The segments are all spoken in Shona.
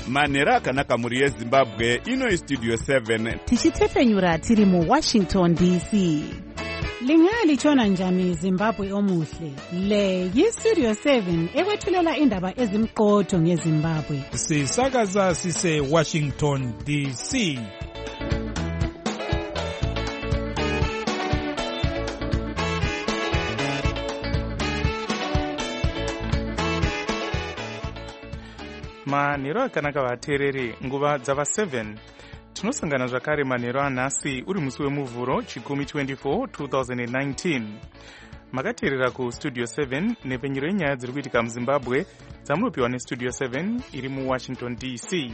manhero akanaka mhuri yezimbabwe. Ino Studio 7 tichitefenyura tiri muWashington DC. Lingalitshona njani Zimbabwe omuhle? Le yiStudio 7 ekwethulela indaba ezimqotho ngeZimbabwe. Sisakaza sise Washington DC. Manhero akanaka vateereri, nguva dzava 7 tinosangana zvakare manhero anhasi uri musi wemuvhuro chikumi 24 2019. Makateerera kuStudio 7 nepfenyuro yenyaya dziri kuitika muZimbabwe dzamunopiwa neStudio 7 iri muWashington DC.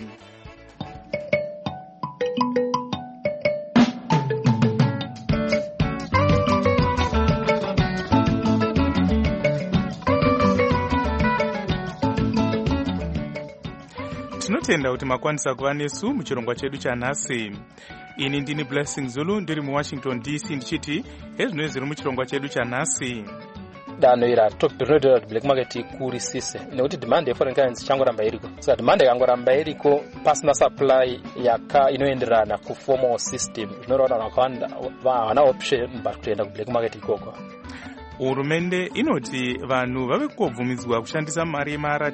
Tinotenda kuti makwanisa kuva nesu muchirongwa chedu chanhasi. Ini ndini Blessing Zulu ndiri muWashington DC ndichiti hezvino zviri muchirongwa chedu chanhasi. Danho ira rinoita kuti black market ikurisise nekuti demand yeforeign currency changoramba iriko. Saka demand yakangoramba iriko pasina supply inoenderana kuformal system. Zvinoreva vakawanda havana option kuenda kublack market ikoko. Hurumende inoti vanhu vave kubvumidzwa kushandisa mari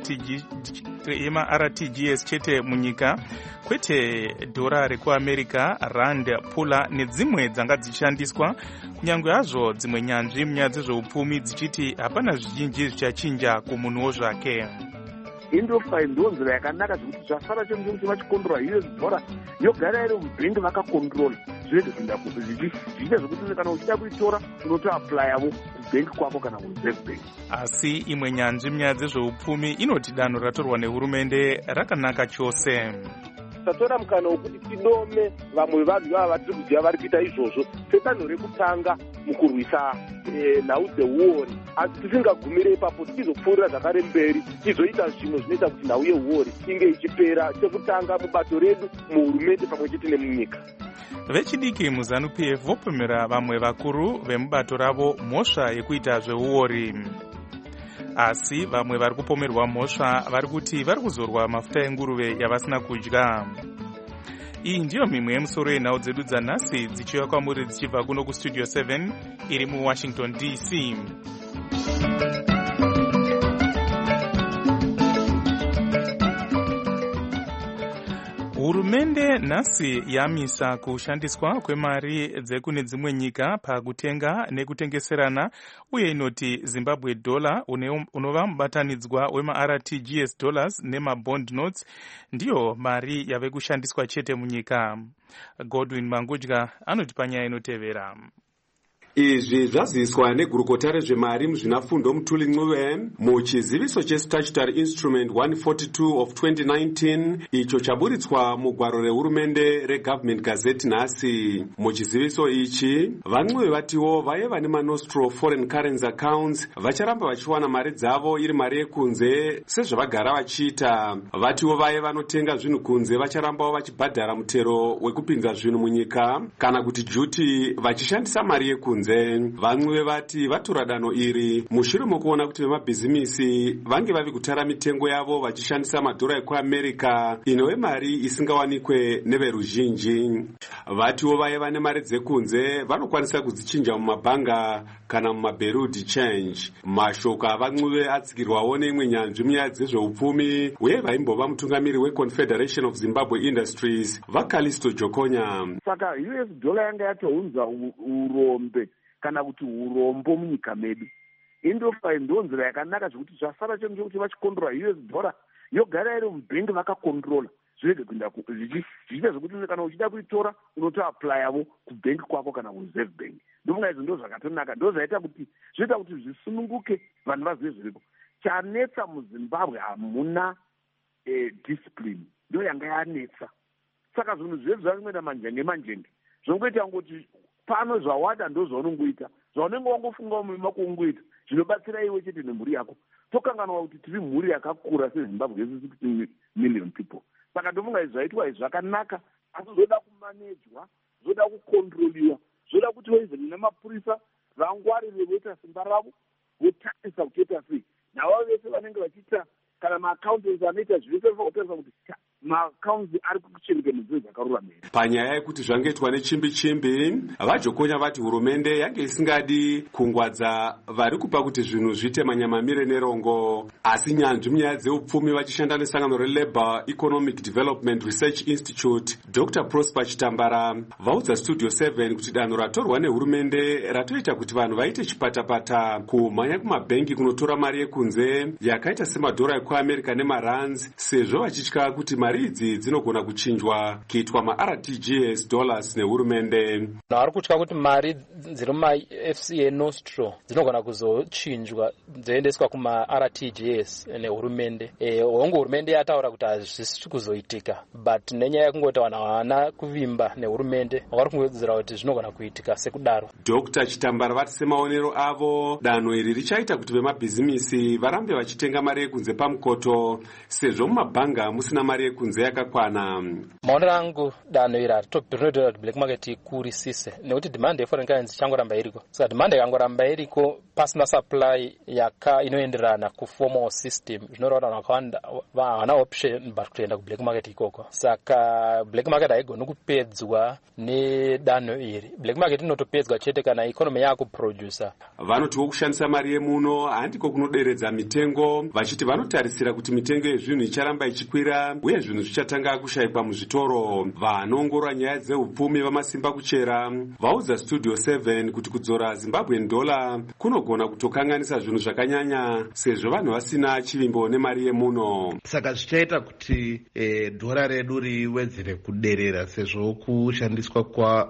yema-RTGS chete munyika, kwete dhora rekuAmerica, rand, pula nedzimwe dzanga dzichishandiswa, kunyange hazvo dzimwe nyanzvi munyaya dzezveupfumi dzichiti hapana zvizhinji zvichachinja kumunhuwo zvake. Indofi ndonzira yakanaka zvekuti zvasara chengu kuti vachikondora US dollar yogara iri mubhengi vakakontrola zvinenge kuenda zvichita zvekuti kana uchida kuitora unotoapplyavo kubhengi kwako kana kureserve bank. Asi imwe nyanzvi munyaya dzezveupfumi inoti danho ratorwa nehurumende rakanaka chose. Tatora mukana wekuti tinome vamwe vanhu vava vatiri kuziva vari kuita izvozvo sedanho rekutanga mukurwisa nhau dzeuori, asi tisingagumire ipapo tizopfuurira zvakare mberi tizoita zvimwe zvinoita kuti nhau yeuori inge ichipera chekutanga mubato redu muhurumende pamwe chete nemunyika. Vechidiki muZANU-PF vopemera vamwe vakuru vemubato ravo mhosva yekuita zveuori. Asi vamwe vari kupomerwa mhosva vari kuti vari kuzorwa mafuta enguruve yavasina kudya. Iyi ndiyo mimwe yemusoro yenhau dzedu dzanhasi dzichiuya kwamuri dzichibva kuno kuStudio 7 iri muWashington DC. Hurumende nhasi yamisa kushandiswa kwemari dzekune dzimwe nyika pakutenga nekutengeserana, uye inoti Zimbabwe dollar unova mubatanidzwa wema-RTGS dollars nema-bond notes ndiyo mari yave kushandiswa chete munyika. Godwin Mangudya anoti panyaya inotevera. Izvi zvaziviswa negurukota rezvemari muzvinafundo Mutuli Ncube muchiziviso chestatutory instrument 142 of 2019 icho chaburitswa mugwaro rehurumende reGovernment Gazette nhasi. Muchiziviso ichi vaNcube vatiwo vaye vane manostro foreign currency accounts vacharamba vachiwana mari dzavo iri mari yekunze sezvavagara vachiita. Vatiwo vaye vanotenga zvinhu kunze vacharambawo vachibhadhara mutero wekupinza zvinhu munyika kana kuti duty vachishandisa mari yekunze. VaNcube vati vatora danho iri mushure mokuona kuti vemabhizimisi vange vavi kutara mitengo yavo vachishandisa madhora ekuAmerica inove mari isingawanikwe neveruzhinji. Vatiwo vaye vane mari dzekunze vanokwanisa kudzichinja mumabhanga kana mumabereau de change. Mashoko avaNcube atsigirwawo neimwe nyanzvi munyaya dzezveupfumi uye vaimbova mutungamiri weConfederation of Zimbabwe Industries vaCallisto Jokonya. Saka US dollar yanga yatounza urombe kana kuti urombo munyika medu. Indofi ndonzira yakanaka zvekuti zvasara chengu kuti vachikondora US dollar yogara iri mubhengi vakakontrola zvinenge kuenda zvichita zvekuti kana uchida kuitora unotoapplyavo kubhengi kwako kana kureserve bank. Ndofunga izvo ndo zvakatonaka, ndo zvaita kuti zvinoita kuti zvisununguke vanhu vazive zviripo. Chanetsa muZimbabwe hamuna discipline, ndo yanga yanetsa. Saka zvinhu zvedu zvazvinoita manjenge zvongoita ngoti pano zvawada ndo zvaunongoita, zvaunenge wangofunga mumima kuungoita zvinobatsira iwe chete nemhuri yako. Tokanganwa kuti tiri mhuri yakakura seZimbabwe yese 60 million people. Saka ndofunga izvi zvaitwa izvi zvakanaka, asi zvoda kumanejwa, zvoda kukontroliwa, zvoda kuti even nemapurisa vangwarire voita simba ravo votarisa kutoita sei. Navo vese vanenge vachiita kana maaccountants anoita zvese votarisa kuti makaunzi ari kuchengetedzwa zvakaruramira. Panyaya yekuti zvangoitwa nechimbi-chimbi, vajokonya vati hurumende yange isingadi kungwadza vari kupa kuti zvinhu zviite manyamamire nerongo, asi nyanzvi munyaya dzeupfumi vachishanda nesangano reLabour Economic Development Research Institute, Dr. Prosper Chitambara vaudza Studio 7 kuti danho ratorwa nehurumende ratoita kuti vanhu vaite chipatapata kumhanya kumabhengi kunotora mari yekunze yakaita semadhora ekuamerica nemarands, sezvo vachitya kuti mari idzi dzinogona kuchinjwa kuitwa maRTGS dollars nehurumende. Vari kutya kuti mari dziri mumaFCA Nostro dzinogona kuzochinjwa dzoendeswa kumaRTGS nehurumende. Hongu hurumende yataura kuti hazvisi kuzoitika, but nenyaya yekungoti vanhu havana kuvimba nehurumende vari kungodzera kuti zvinogona kuitika sekudaro. Dr. Chitambara vati semaonero avo danho iri richaita kuti vemabhizimisi varambe vachitenga mari yekunze pamukoto sezvo mumabhanga musina mari yekunze yakakwana. Maonero angu danho iri rinotobhirinoita kuti black market ikurisise nekuti demand yeforeign currency ichangoramba iriko. Saka demand ikangoramba iriko pasina supply inoenderana kuformal system, zvinoreva vanhu vakawanda havana option but kutoenda kublack market ikoko. Saka black market haigoni kupedzwa nedanho iri. Black market inotopedzwa chete kana economy yakuproducer. Vanotiwo kushandisa mari yemuno handiko kunoderedza mitengo, vachiti vanotarisira kuti mitengo yezvinhu icharamba ichikwira uye zvinhu zvichatanga kushayikwa muzvitoro. Vanoongorora nyaya dzeupfumi vamasimba kuchera vaudza Studio 7 kuti kudzora Zimbabwean dollar kunogona kutokanganisa zvinhu zvakanyanya sezvo vanhu vasina chivimbo nemari yemuno. Saka zvichaita kuti dhora redu riwedzere kuderera sezvo kushandiswa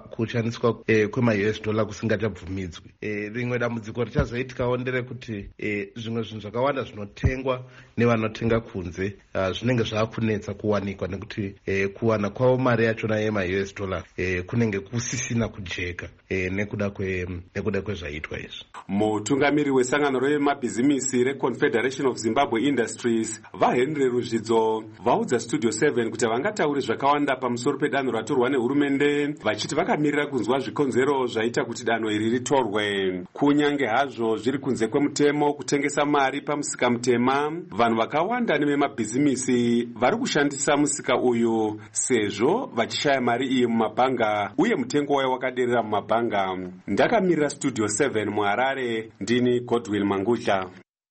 kwema-US dollar kusingachabvumidzwi. Rimwe dambudziko richazoitikawo nderekuti zvimwe zvinhu zvakawanda zvinotengwa nevanotenga kunze zvinenge zvaakunetsa kuwanikwa nekuti kuwana kwavo mari yachona yema-US dollar kunenge kusisina kujeka nekuda kwezvaitwa izvi. Mutungamiri wesangano remabhizimisi reConfederation of Zimbabwe Industries vaHenry Ruzvidzo vaudza Studio 7 kuti havangatauri zvakawanda pamusoro pedanho ratorwa nehurumende, vachiti vakamirira kunzwa zvikonzero zvaita kuti danho iri ritorwe. Kunyange hazvo zviri kunze kwemutemo kutengesa mari pamusika mutema, vanhu vakawanda nevemabhizimisi vari kushandisa musika uyu sezvo vachishaya mari iyi mumabhanga uye mutengo wayo wakaderera mumabhanga. Ndakamirira Studio 7 muHarare, ndini Godwill Mangudla.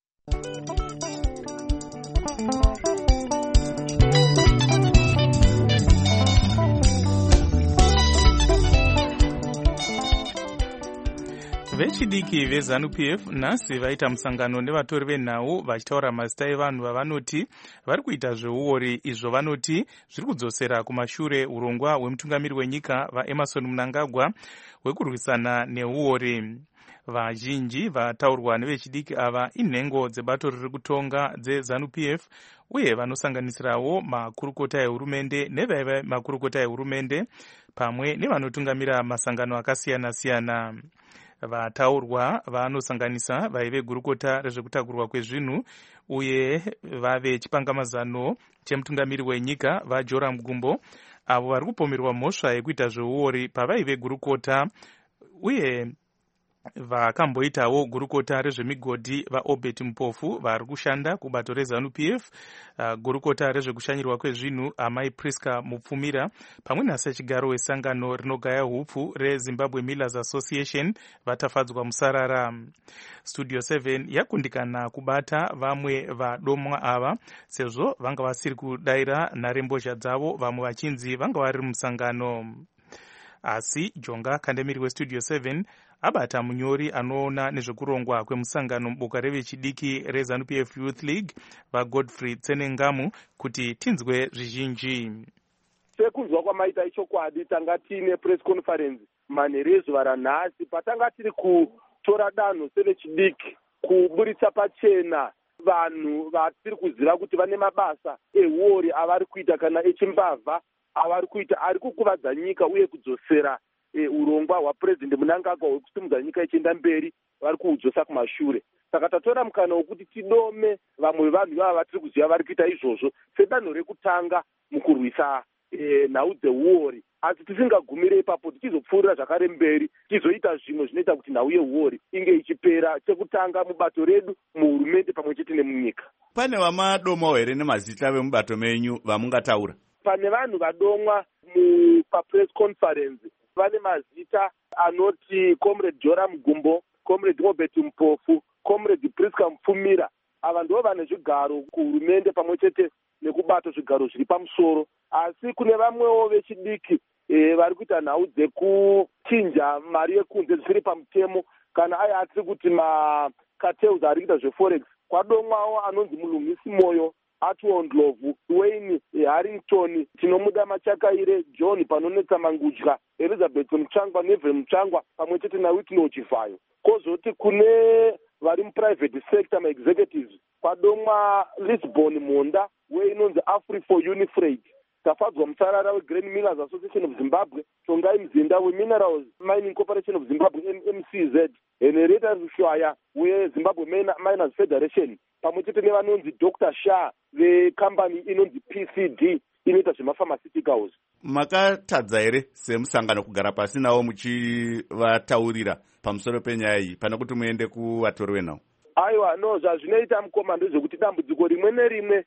Vechidiki veZANU-PF nhasi vaita musangano nevatori venhau vachitaura mazita evanhu vavanoti vari kuita zveuori, izvo vanoti zviri kudzosera kumashure urongwa hwemutungamiri wenyika vaEmmerson Mnangagwa hwekurwisana neuori. Vazhinji vataurwa nevechidiki ava inhengo dzebato riri kutonga dzeZANU-PF uye vanosanganisirawo makurukota ehurumende nevaiva makurukota ehurumende pamwe nevanotungamira masangano akasiyana-siyana. Vataurwa vanosanganisa vaive gurukota rezvekutakurwa kwezvinhu uye vave chipangamazano chemutungamiri wenyika vaJoram Gumbo, avo vari kupomerwa mhosva yekuita zveuori pavaive gurukota, uye vakamboitawo gurukota rezvemigodhi vaObert Mupofu vari kushanda kubato reZANU-PF, gurukota rezvekushanyirwa kwezvinhu amai Priska Mupfumira, pamwe nasachigaro wesangano rinogaya hupfu reZimbabwe Millers Association vatafadzwa musarara. Studio 7 yakundikana kubata vamwe vadomwa ava sezvo vanga vasiri kudaira nharembozha dzavo, vamwe vachinzi vanga vari musangano. Asi Jonga Kandemiri weStudio 7 abata munyori anoona nezvekurongwa kwemusangano muboka revechidiki reZANU-PF Youth League vaGodfrey Tsenengamu kuti tinzwe zvizhinji. Sekunzwa kwamaita ichokwadi tanga tiine press conference manheru ezuva ranhasi patanga tiri kutora danho sevechidiki kuburitsa pachena vanhu vatiri kuziva kuti vane mabasa euori avari kuita kana echimbavha avari kuita ari kukuvadza nyika uye kudzosera urongwa hwapurezidendi Mnangagwa hwekusimudza nyika ichienda mberi vari kuudzosa kumashure. Saka tatora mukana wokuti tidome vamwe vanhu vava vatiri kuziva vari kuita izvozvo sedanho rekutanga mukurwisa nhau dzeuori, asi tisingagumire ipapo tichizopfuurira zvakare mberi tichizoita zvimwe zvinoita kuti nhau yeuori inge ichipera, chekutanga mubato redu muhurumende pamwe chete nemunyika. Pane vamadomawo here nemazita vemubato menyu vamungataura? pane vanhu vadomwa papress conference vane mazita anoti comrade Joram Gumbo, comrade Robert Mpofu, comrade Priska Mfumira. Ava ndo vane zvigaro kuhurumende pamwe chete nekubata zvigaro zviri pamusoro. Asi kune vamwewo vechidiki vari kuita nhau dzekuchinja mari yekunze dzisiri pamutemo kana aya atiri kuti macartels ari kuita zveforex. Kwadomwawo anonzi Mulungisi Moyo, Atwell Ndlovu, Wayne Harrington, tinomuda Machakaire, John Panonetsa Mangudya, Elizabeth Muchangwa, Neville Muchangwa pamwe chete naWhitney Chivayo. Kozoti kune vari muprivate sector ma-executives kwadomwa Lisbon Monda weinonzi Afri4 Unifreight, tafadzwa Mutsarara weGrain Millers Association of Zimbabwe, Tongai Mzinda weMinerals Mining Corporation of Zimbabwe MCZ, Henrietta Rushwaya weZimbabwe Miners Federation pamwe chete nevanonzi Dr. Shah vecompany inonzi PCD inoita zvemapharmaceuticals. Makatadza here semusangano kugara pasi navo muchivataurira pamusoro penyaya iyi pana kuti muende kuvatori venhau? Aiwa, no, zvazvinoita mukoma ndezvekuti dambudziko rimwe nerimwe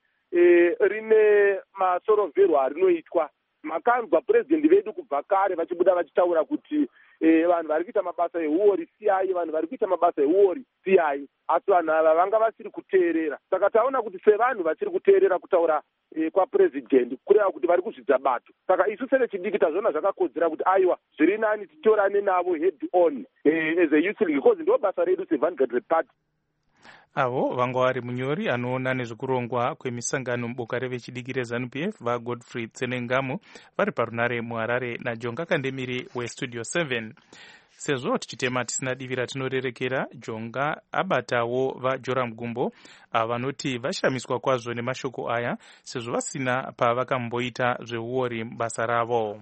rine masorovherwo arinoitwa. Makanzwa president vedu kubva kare vachibuda vachitaura kuti vanhu vari kuita mabasa euori siyai, vanhu vari kuita mabasa euori siyai, asi vanhu ava vanga vasiri kuteerera. Saka taona kuti sevanhu vachiri kuteerera kutaura kwapresident kureva kuti vari kuzvidza bato. Saka isu sevechidiki tazviona zvakakodzera kuti aiwa, zviri nani titorane navo head on as a youth league, because ndo basa redu seVanguard Party. Avo vanga vari munyori anoona nezvekurongwa kwemisangano muboka revechidiki reZANU-PF vaGodfrey Tsenengamu vari parunare muHarare naJonga Kandemiri weStudio 7. Sezvo tichitema tisina divi ratinorerekera, Jonga abatawo vaJoram Gumbo vanoti vashamiswa kwazvo nemashoko aya sezvo vasina pavakamboita zveuori basa ravo.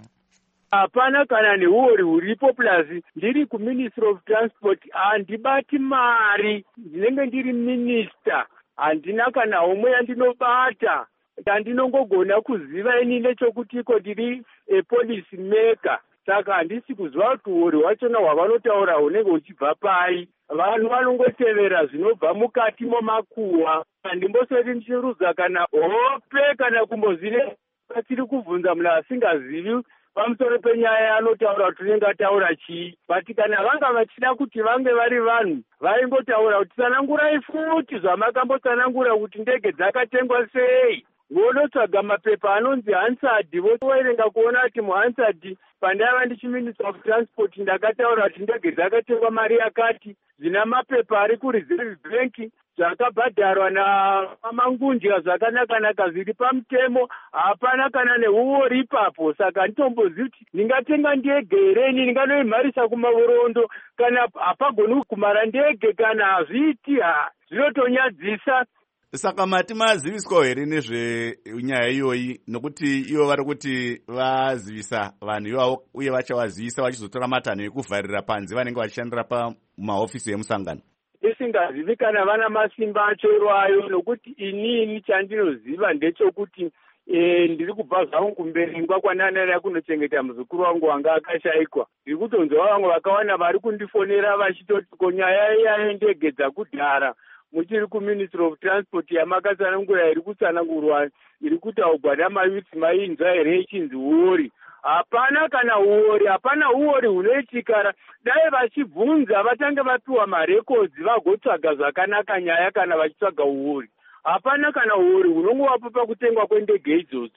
Hapana kana neuori huripo, plus ndiri kuMinistry of Transport handibati mari, ndinenge ndiri minister, handina kana homwe yandinobata. Ndandinongogona kuziva inini chokuti iko ndiri policy maker. Saka handisi kuziva kuti uori hwachona hwavanotaura hunenge huchibva pai. Vanhu vanongotevera zvinobva mukati momakuhwa. Handimbosati ndichirudza kana hope kana kumbozine patiri kubvunza munhu asingazivi pamusoro penyaya anotaura kuti unenge ataura chii. But kana vanga vachida kuti vange vari vanhu vaingotaura kuti tsanangurai futi zvamakambotsanangura kuti ndege dzakatengwa sei. Vonotsvaga mapepa anonzi Hansard, voerenga kuona kuti muHansard pandaiva ndichiMinistry of Transport ndakataura kuti ndege dzakatengwa mari yakati, zvina mapepa ari kuReserve Bank zvakabhadharwa naMangundya zvakanaka zviri pamutemo, hapana kana neuori ipapo. Saka handitombozivi kuti ndingatenga ndege here, ndinganoimharisa kumavorondo kana hapagoni kumhara ndege kana hazviiti. Zvinotonyadzisa. Saka mati maziviswa here nezvenyaya iyoyi, nokuti ivo vari kuti vazivisa vanhu ivavo uye vachavazivisa vachizotora matanho ekuvharira panze vanenge vachishandira pamahofisi emusangano? Isingazivi kana vana masimba achoirwayo, nokuti inini chandinoziva ndechekuti ndiri kubva zvangu kumberengwa kwananana kunochengeta muzukuru wangu wanga akashayikwa. Ndiri kutonzwa vamwe vakawana vari kundifonera vachitoti konyaya iya ndege dzakudhara muchiri kuMinistry of Transport yamakatsanangura iri kutsanangurwa iri kutaurwa namayuthi mainzwa here ichinzi uori. Hapana kana uori, hapana uori hunoitikara. Dai vachibvunza vatange vapiwa marekodzi vagotsvaga zvakanaka nyaya kana vachitsvaga uori. Hapana kana uori hunongovapo pakutengwa kwendege idzodzo.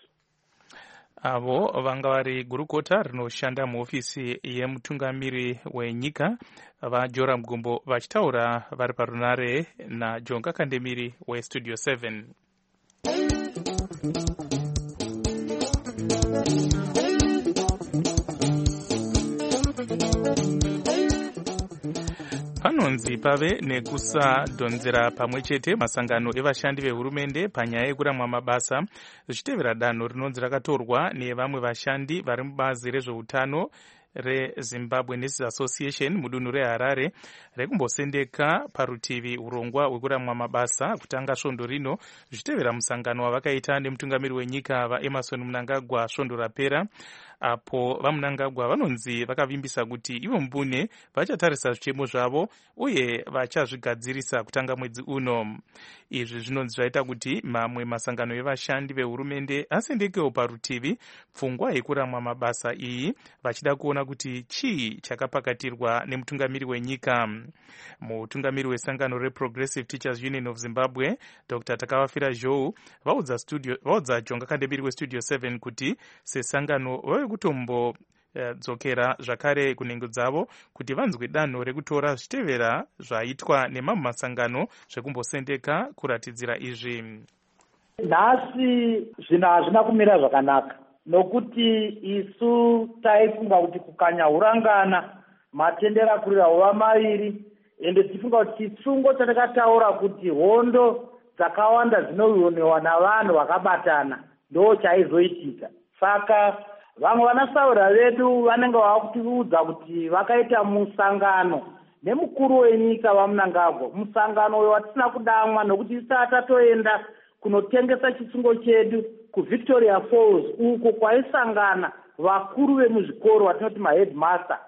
Avo vanga vari gurukota rinoshanda muhofisi yemutungamiri wenyika vaJoram Gumbo vachitaura vari parunare naJonga Kandemiri weStudio 7. Panonzi pave nekusadhonzera pamwe chete masangano evashandi vehurumende panyaya yekuramwa mabasa zvichitevera danho rinonzi rakatorwa nevamwe vashandi vari mubazi rezveutano reZimbabwe Nurses Association mudunhu reHarare rekumbosendeka parutivi urongwa hwekuramwa mabasa kutanga svondo rino zvichitevera musangano wavakaita nemutungamiri wenyika vaEmerson Mnangagwa svondo rapera. apo vaMnangagwa vanonzi vakavimbisa kuti ivo mbune vachatarisa zvichemo zvavo uye vachazvigadzirisa kutanga mwedzi uno. Izvi zvinonzi zvaita kuti mamwe masangano evashandi vehurumende asendekewo parutivi pfungwa yekuramwa mabasa iyi, vachida kuona kuti chii chakapakatirwa nemutungamiri wenyika. Mutungamiri wesangano reProgressive Teachers Union of Zimbabwe, Dr. Takawafira Zhou, vaudza Jonga Kandemiri weStudio 7 kuti sesangano vave kutombo dzokera zvakare kunhengo dzavo kuti vanzwe danho rekutora zvitevera zvaitwa nemamwe masangano zvekumbosendeka kuratidzira izvi. Nhasi zvinhu hazvina kumira zvakanaka nokuti isu taifunga kuti kukanya hurangana matendera kurira hova maviri, ende tifunga kuti chisungo chatakataura kuti hondo dzakawanda dzinowonewa navanhu vakabatana ndo chaizoitika. Saka vamwe vanasaura vedu vanenge vakutiudza kuti vakaita musangano nemukuru wenyika vaMnangagwa, musangano uyo watisina kudamwa nokuti isati tatoenda kunotengesa chisungo chedu kuVictoria Falls uko kwaisangana vakuru vemuzvikoro vatinoti maheadmaster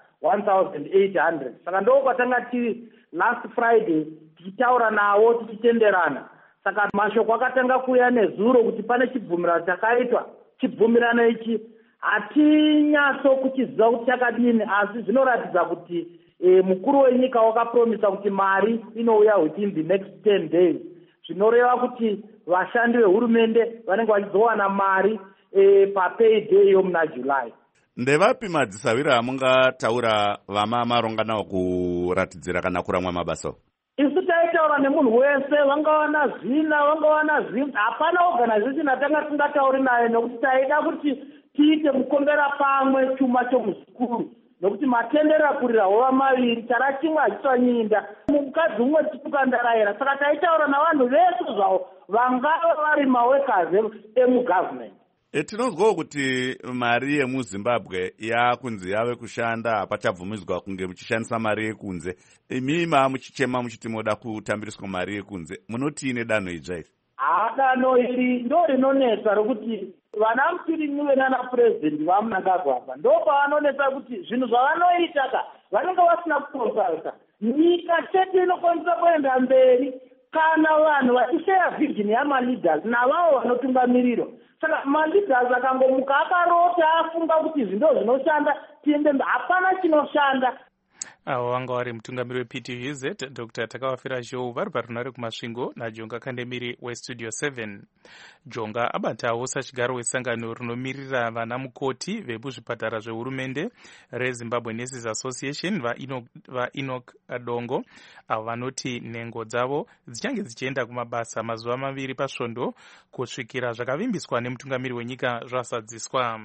1800. Saka ndo kwatanga tiri last Friday tichitaura navo tichitenderana. Saka mashoko akatanga kuuya nezuro kuti pane chibvumirano chakaitwa. Chibvumirano ichi hatinyatso kuchiziva kuti chakadini, asi zvinoratidza kuti mukuru wenyika wakapromisa kuti mari inouya within the next 10 days. Zvinoreva kuti vashandi vehurumende vanenge vachizowana mari papayday yomuna July. Ndevapi madzisawira amungataura vamamaronga nawo kuratidzira kana kuramwa mabasa? Isu taitaura nemunhu wese, vangawana zina, vangawana zvinhu. Hapana organization atanga tingatauri nayo nokuti taida kuti tiite mukombera pamwe chuma chomuzukuru. Nokuti matendera kurira hova maviri, chara chimwe hachitsvanyinda. Mukadzi umwe titukandaraira. Saka taitaura navanhu vese zvavo vangava vari mawekazi emugovernment. Tinozwawo kuti mari yemuZimbabwe yakunzi yave kushanda, pachabvumidzwa kunge muchishandisa mari yekunze. Imima muchichema muchiti moda kutambiriswa mari yekunze. Munotine danho idzvairi? Danho iri ndo rinonetsa rokuti vana Mutirinyiwe nana president vaMnangagwa ndo pavanonetsa kuti zvinhu zvavanoita vanenge vasina kukonsalta. Nyika chete inokwanisa kuenda mberi kana vanhu vachisheya vision yamaleaders navavo vanotungamirira. Saka maleaders akangomuka akarota afunga kuti zvindo zvinoshanda tiende mberi, hapana chinoshanda. Avo vanga vari mutungamiri wePTVZ Dr. Takawafira Zhou vari parunare kumasvingo naJonga Kandemiri weStudio 7. Jonga abatawo sachigaro wesangano rinomirira vana mukoti vemuzvipatara zvehurumende reZimbabwe Nurses Association vaEnoch Adongo, avo vanoti nhengo dzavo dzichange dzichienda kumabasa mazuva maviri pasvondo kusvikira zvakavimbiswa nemutungamiri wenyika zvasadziswa.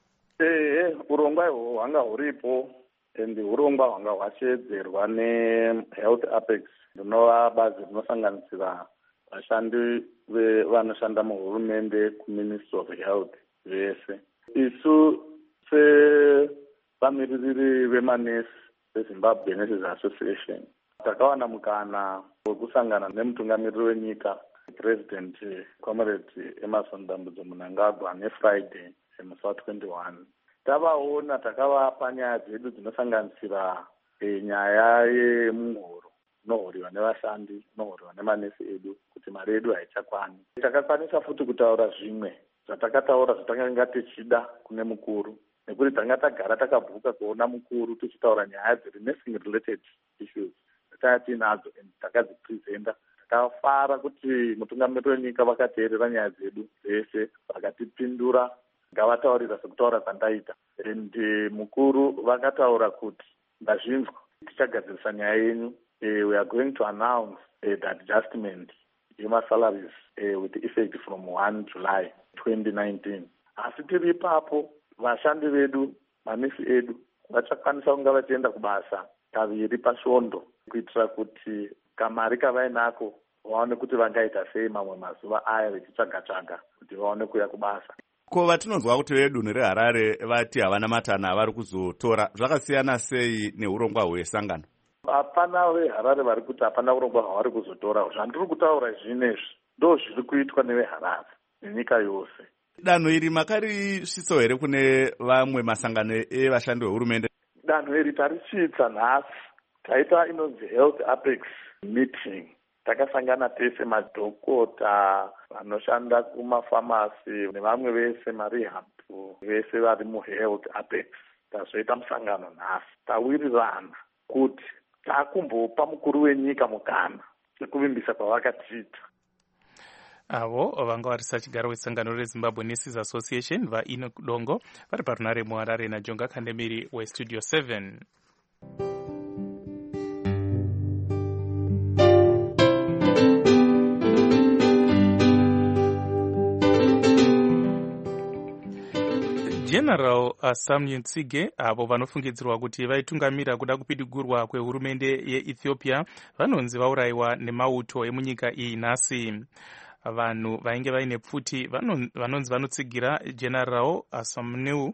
Urongwa ihwo hwanga huripo. Ndi urongwa hwanga hwashedzerwa neHealth Apex, rinova bazi rinosanganisira vashandi vanoshanda muhurumende kuMinistry of Health vese. Isu sevamiririri vemanesi veZimbabwe Nurses Association takawana mukana wekusangana nemutungamiriri wenyika President Comrade Emmerson Dambudzo Mnangagwa neFriday musi wa21. Tavaona takavapa nyaya dzedu dzinosanganisira nyaya yemuhoro inohoriwa nevashandi, inohoriwa nemanesi edu, kuti mari edu haichakwani. Takakwanisa futi kutaura zvimwe zvatakataura zvatakanga tichida kune mukuru, nekuti tanga tagara takabvuka kuona mukuru tichitaura nyaya dziri nursing related issues dzatanga tinadzo takadzipresenta. Takafara kuti mutungamiriri wenyika vakateerera nyaya dzedu dzese vakatipindura ngavataurira sekutaura kwandaita. Mukuru vakataura kuti ndazvinzwa, tichagadzirisa nyaya yenyu. We are going to announce the adjustment yemasalaries with effect from 1 July 2019. Asi tiri ipapo vashandi vedu, manesi edu vachakwanisa kunga vachienda kubasa kaviri pasvondo kuitira kuti kamari kavainako vaone kuti vangaita sei mamwe mazuva aya vechitsvaga-tsvaga kuti vaone kuya kubasa. Ko vatinonzwa kuti vedunhu reHarare vati havana matana vari kuzotora, zvakasiyana sei neurongwa hwesangano? Hapana veHarare vari kuti hapana urongwa hwavari kuzotora. Zvandiri kutaura zvinezvi ndo zviri kuitwa neveHarare nenyika yose. danho iri makarisvitsawo here kune vamwe masangano evashandi vehurumende? Danho iri tarisvitsa nhasi, taita inonzi health apex meeting. Takasangana tese madhokota vanoshanda kumafamasi nevamwe vese marehab vese vari muhealth apex. Tazoita musangano nhasi, tawirirana kuti takumbopa mukuru wenyika mukana sekuvimbisa kwavakatiita. Avo vanga varisa chigaro wesangano reZimbabwe Nurses Association vaEnoch Dongo vari parunare muHarare naJonga Kandemiri weStudio 7. General Samuel Tsige avo vanofungidzirwa kuti vaitungamira kuda kupidigurwa kwehurumende yeEthiopia vanonzi vaurayiwa nemauto emunyika iyi nhasi. Vanhu vainge vaine pfuti vanonzi vanotsigira General Samuel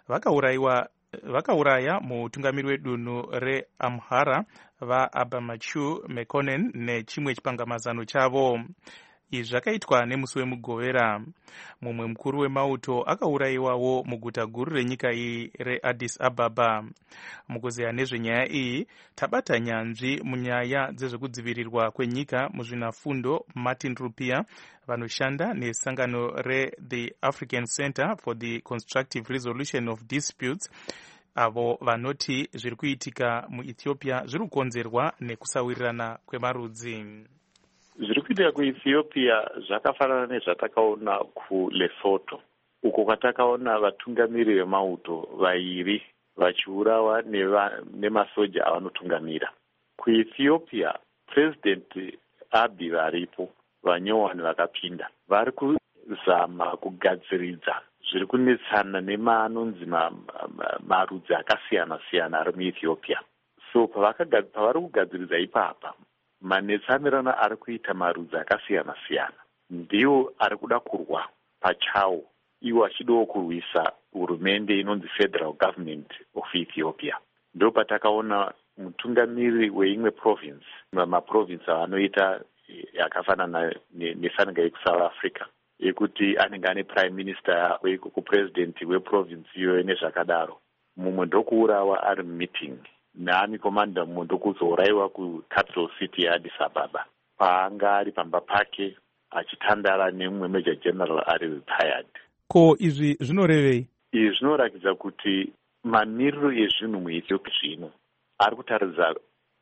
vakauraya mutungamiri wedunhu reAmhara vaAbamachu Mekonnen nechimwe chipangamazano chavo. Izvi zvakaitwa nemusi wemugovera. Mumwe mukuru wemauto akaurayiwawo muguta guru renyika iyi reAddis Ababa. Mukuzeya nezvenyaya iyi tabata nyanzvi munyaya dzezvekudzivirirwa kwenyika muzvinafundo Martin Rupia vanoshanda nesangano reThe African Center for the Constructive Resolution of Disputes, avo vanoti zviri kuitika muEthiopia zviri kukonzerwa nekusawirirana kwemarudzi. Zviri kuitika kuEthiopia zvakafanana nezvatakaona kuLesotho, uko kwatakaona vatungamiri vemauto vairi vachiurawa nemasoja avanotungamira. KuEthiopia, President Abiy varipo, vanyowani vakapinda, vari kuzama kugadziridza zviri kunetsana nemanonzi marudzi akasiyana-siyana ari muEthiopia. So pavari kugadziridza ipapa, manetsamirana ari kuita marudzi akasiyana-siyana ndiwo ari kuda kurwa pachawo, iwo achidawo kurwisa hurumende inonzi Federal Government of Ethiopia. Ndo patakaona mutungamiri weimwe province, maprovince avanoita yakafanana nesaninga yekuSouth Africa, yekuti anenge ane prime minister yavo ikoko president weprovince iyoyo nezvakadaro. Mumwe ndokuurawa ari meeting naami komanda mumwe ndokuzourayiwa kucapital city yeAddis Ababa paanga ari pamba pake achitandara nemumwe major general ari retired. Ko izvi zvinorevei? Izvi zvinoratidza kuti mamiriro ezvinhu muEthiopia zvino ari kutaridza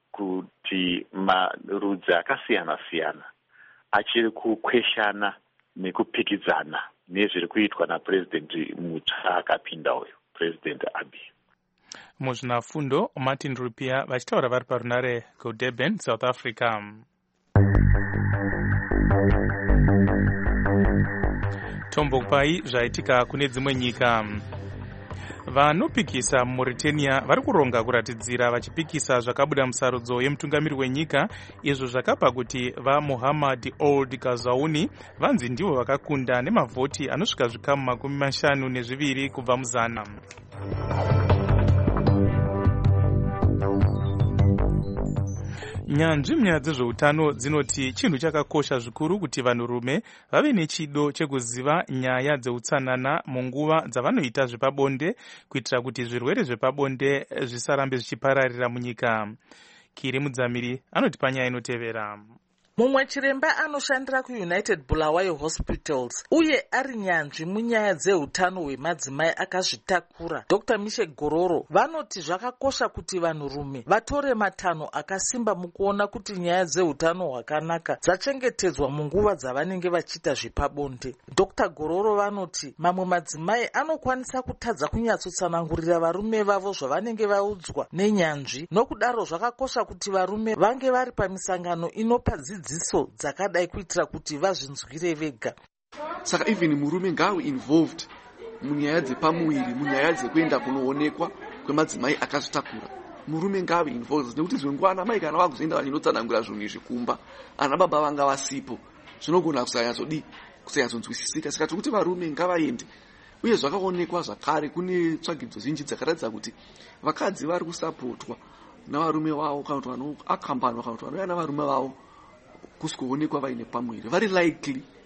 kuti marudzi akasiyana-siyana achiri kukweshana nekupikidzana nezviri kuitwa napresident mutsva akapinda uyu, President Abiy. Muzvinafundo Martin Rupia vachitaura vari parunare kuDurban, South Africa. Tombopai zvaitika kune dzimwe nyika. Vanopikisa muMauritania vari kuronga kuratidzira vachipikisa zvakabuda musarudzo yemutungamiri wenyika, izvo zvakapa kuti vaMohamed Ould Ghazouani vanzi ndivo vakakunda nemavhoti anosvika zvikamu 52 kubva muzana. Nyanzvi munyaya dzezveutano dzinoti chinhu chakakosha zvikuru kuti vanhurume vave nechido chekuziva nyaya dzeutsanana munguva dzavanoita zvepabonde, kuitira kuti zvirwere zvepabonde zvisarambe zvichipararira munyika. Kiri Mudzamiri anoti panyaya inotevera. Mumwe chiremba anoshandira kuUnited Bulawayo Hospitals uye ari nyanzvi munyaya dzeutano hwemadzimai akazvitakura, Dr. Mishe Gororo, vanoti zvakakosha kuti vanhurume vatore matanho akasimba mukuona kuti nyaya dzeutano hwakanaka dzachengetedzwa munguva dzavanenge vachiita zvepabonde. Dr. Gororo vanoti mamwe madzimai anokwanisa kutadza kunyatsotsanangurira varume vavo zvavanenge vaudzwa nenyanzvi, nokudaro zvakakosha kuti varume vange vari pamisangano inopa dzidziso dzakadai kuitira kuti vazvinzwire vega. Saka even murume ngawe involved munyaya dzepamuviri, munyaya dzekuenda kunoonekwa kwemadzimai akazvitakura. Murume ngawe involved nekuti zvenguva ana mai kana vakuzoenda vachinotsanangura zvinhu izvi kumba, ana baba vanga vasipo, zvinogona kusayatsonzwisisika. Saka tikuti varume ngavaende. Uye zvakaonekwa zvakare kune tsvagidzo zhinji dzakaratidza kuti vakadzi vari kusapotwa navarume vavo kana kuti vanoakambanwa kana kuti vanouya navarume vavo kusikuonekwa vaine pamuviri, vari likely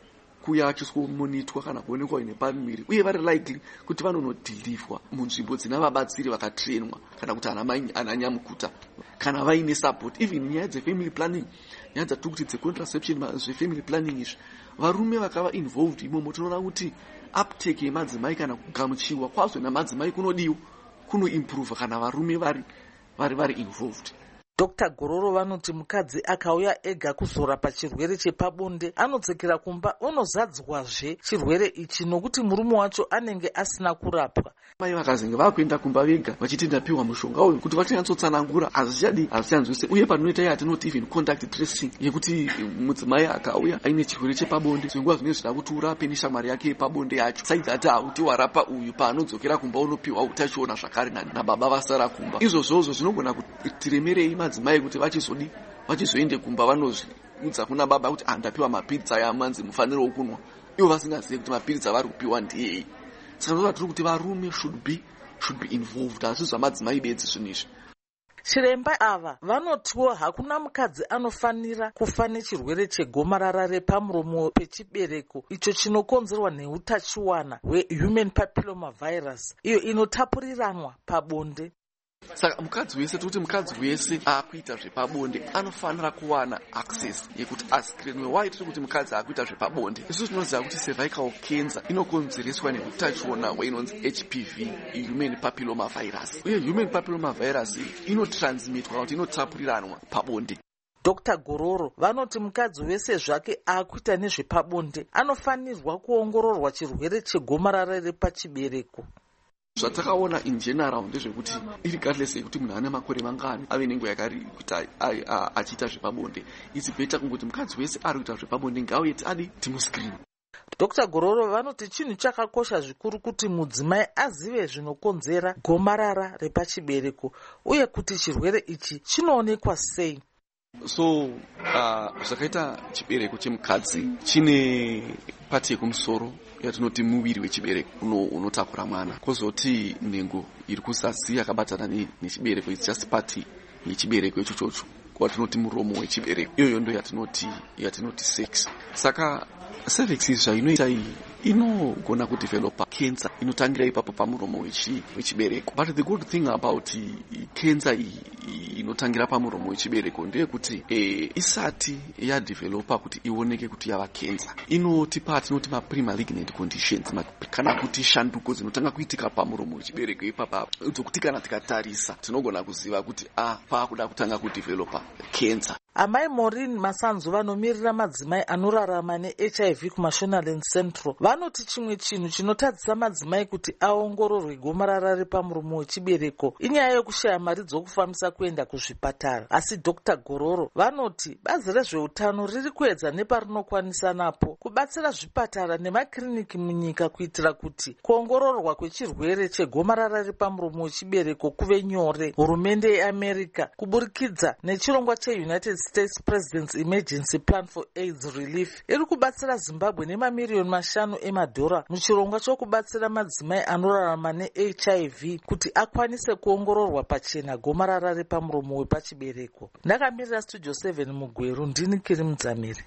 kuuya achisikomonitwa kana kuonekwa ine pamuviri, uye vari likely kuti vanonodhilivhwa munzvimbo dzina vabatsiri vakatrainwa kana kuti ananyamukuta kana vaine support. Even nyaya dzefamily planning, nyaya dzatiri kuti dzecontraception, zvefamily planning izvi, varume vakava involved imomo tinoona kuti uptake yemadzimai kana kugamuchiwa kwazvo namadzimai kunodiwa, kunoimprove kana varume vari involved. Dr. Gororo vanoti mukadzi akauya ega kuzora pachirwere chepabonde anodzokera kumba unozadzwazve chirwere ichi nokuti murume wacho anenge asina kurapwa. Mai vakazenge vakuenda kumba vega vachiti ndapiwa mushonga uyu kuti vachanyatsotsanangura hazvichanzwise, uye panoita yatinoti even contact tracing yekuti mudzimai akauya aine chirwere chepabonde zvinguva zvine zvida kuti urape neshamwari yake yepabonde yacho saidati hauti warapa uyu paanodzokera kumba unopiwa utachiona zvakare nababa vasara kumba. Izvozvozvo zvinogona kuti remerei madzimai kuti vachizoende kumba vanozviudza kuna baba kuti ndapiwa mapiritsi aya amanzi mufaniro kunwa, ivo vasingazivi kuti mapiritsi avari kupiwa ndiyei. Saka ndovatiri kuti varume should be involved, hazvi zvamadzimai bedzi zvinhu izvi. Chiremba ava vanotiwo hakuna mukadzi anofanira kufa nechirwere chegomarara repamuromo pechibereko icho chinokonzerwa neutachiwana hwehuman papilloma virus iyo inotapuriranwa pabonde. Saka mukadzi wese tikuti mukadzi wese akuita zvepabonde anofanira kuwana access yekuti askrinwe. Why tiri kuti mukadzi akuita zvepabonde? Isu tinoziva kuti cervical cancer inokonzereswa neutachiona hwainonzi HPV, human papilloma virus, uye human papilloma virus inotransmitwa kuti inotapuriranwa pabonde. Dr. Gororo vanoti mukadzi wese zvake akuita nezvepabonde anofanirwa kuongororwa chirwere chegomarara repachibereko. Zvatakaona in general ndezvekuti irregardless yekuti munhu ane makore mangani ave nenguva yakari kuti achiita zvepabonde, it's better kungoti mukadzi wese ari kuita zvepabonde ngauyeti adi timuscreen. Dr. Gororo vanoti chinhu chakakosha zvikuru kuti mudzimai azive zvinokonzera gomarara repachibereko uye kuti chirwere ichi chinoonekwa sei. So zvakaita chibereko chemukadzi chine pati yekumusoro yatinoti muviri wechibereko unotakura mwana, kozoti nhengo iri kuzasi yakabatana nechibereko, it's just pati yechibereko ichochocho kwatinoti muromo wechibereko, iyoyo ndo yatinoti sex. Saka cervix zvainoita iyi inogona kudevelopa cancer inotangira ipapo pamuromo wechibereko. But the good thing about cancer iyi inotangira pamuromo wechibereko ndeyekuti isati yadevelopa kuti ioneke kuti yava cancer, inotipa tinoti ma-premalignant conditions, kana kuti shanduko dzinotanga kuitika pamuromo wechibereko ipapa dzokuti kana tikatarisa tinogona kuziva kuti paakuda kutanga kudevelopa cancer. Amai Maureen Masanzu vanomirira madzimai anorarama neHIV kuMashonaland Central vanoti chimwe chinhu chinotadzisa madzimai kuti aongororwe gomarara repamuromo wechibereko inyaya yokushaya mari dzokufambisa kuenda kuzvipatara. Asi Dr. Gororo vanoti bazi rezveutano riri kuedza neparinokwanisa napo kubatsira zvipatara nemakiriniki munyika kuitira kuti kuongororwa kwechirwere chegomarara repamuromo wechibereko kuve nyore. Hurumende yeAmerica kuburikidza nechirongwa cheUnited States President's Emergency Plan for AIDS Relief iri kubatsira Zimbabwe nemamiliyoni 5 emadhora muchirongwa chokubatsira madzimai anorarama neHIV kuti akwanise kuongororwa pachena gomarara repamuromo wepachibereko. Ndakamirira Studio 7 muGweru, ndini Kiri Mudzamiri.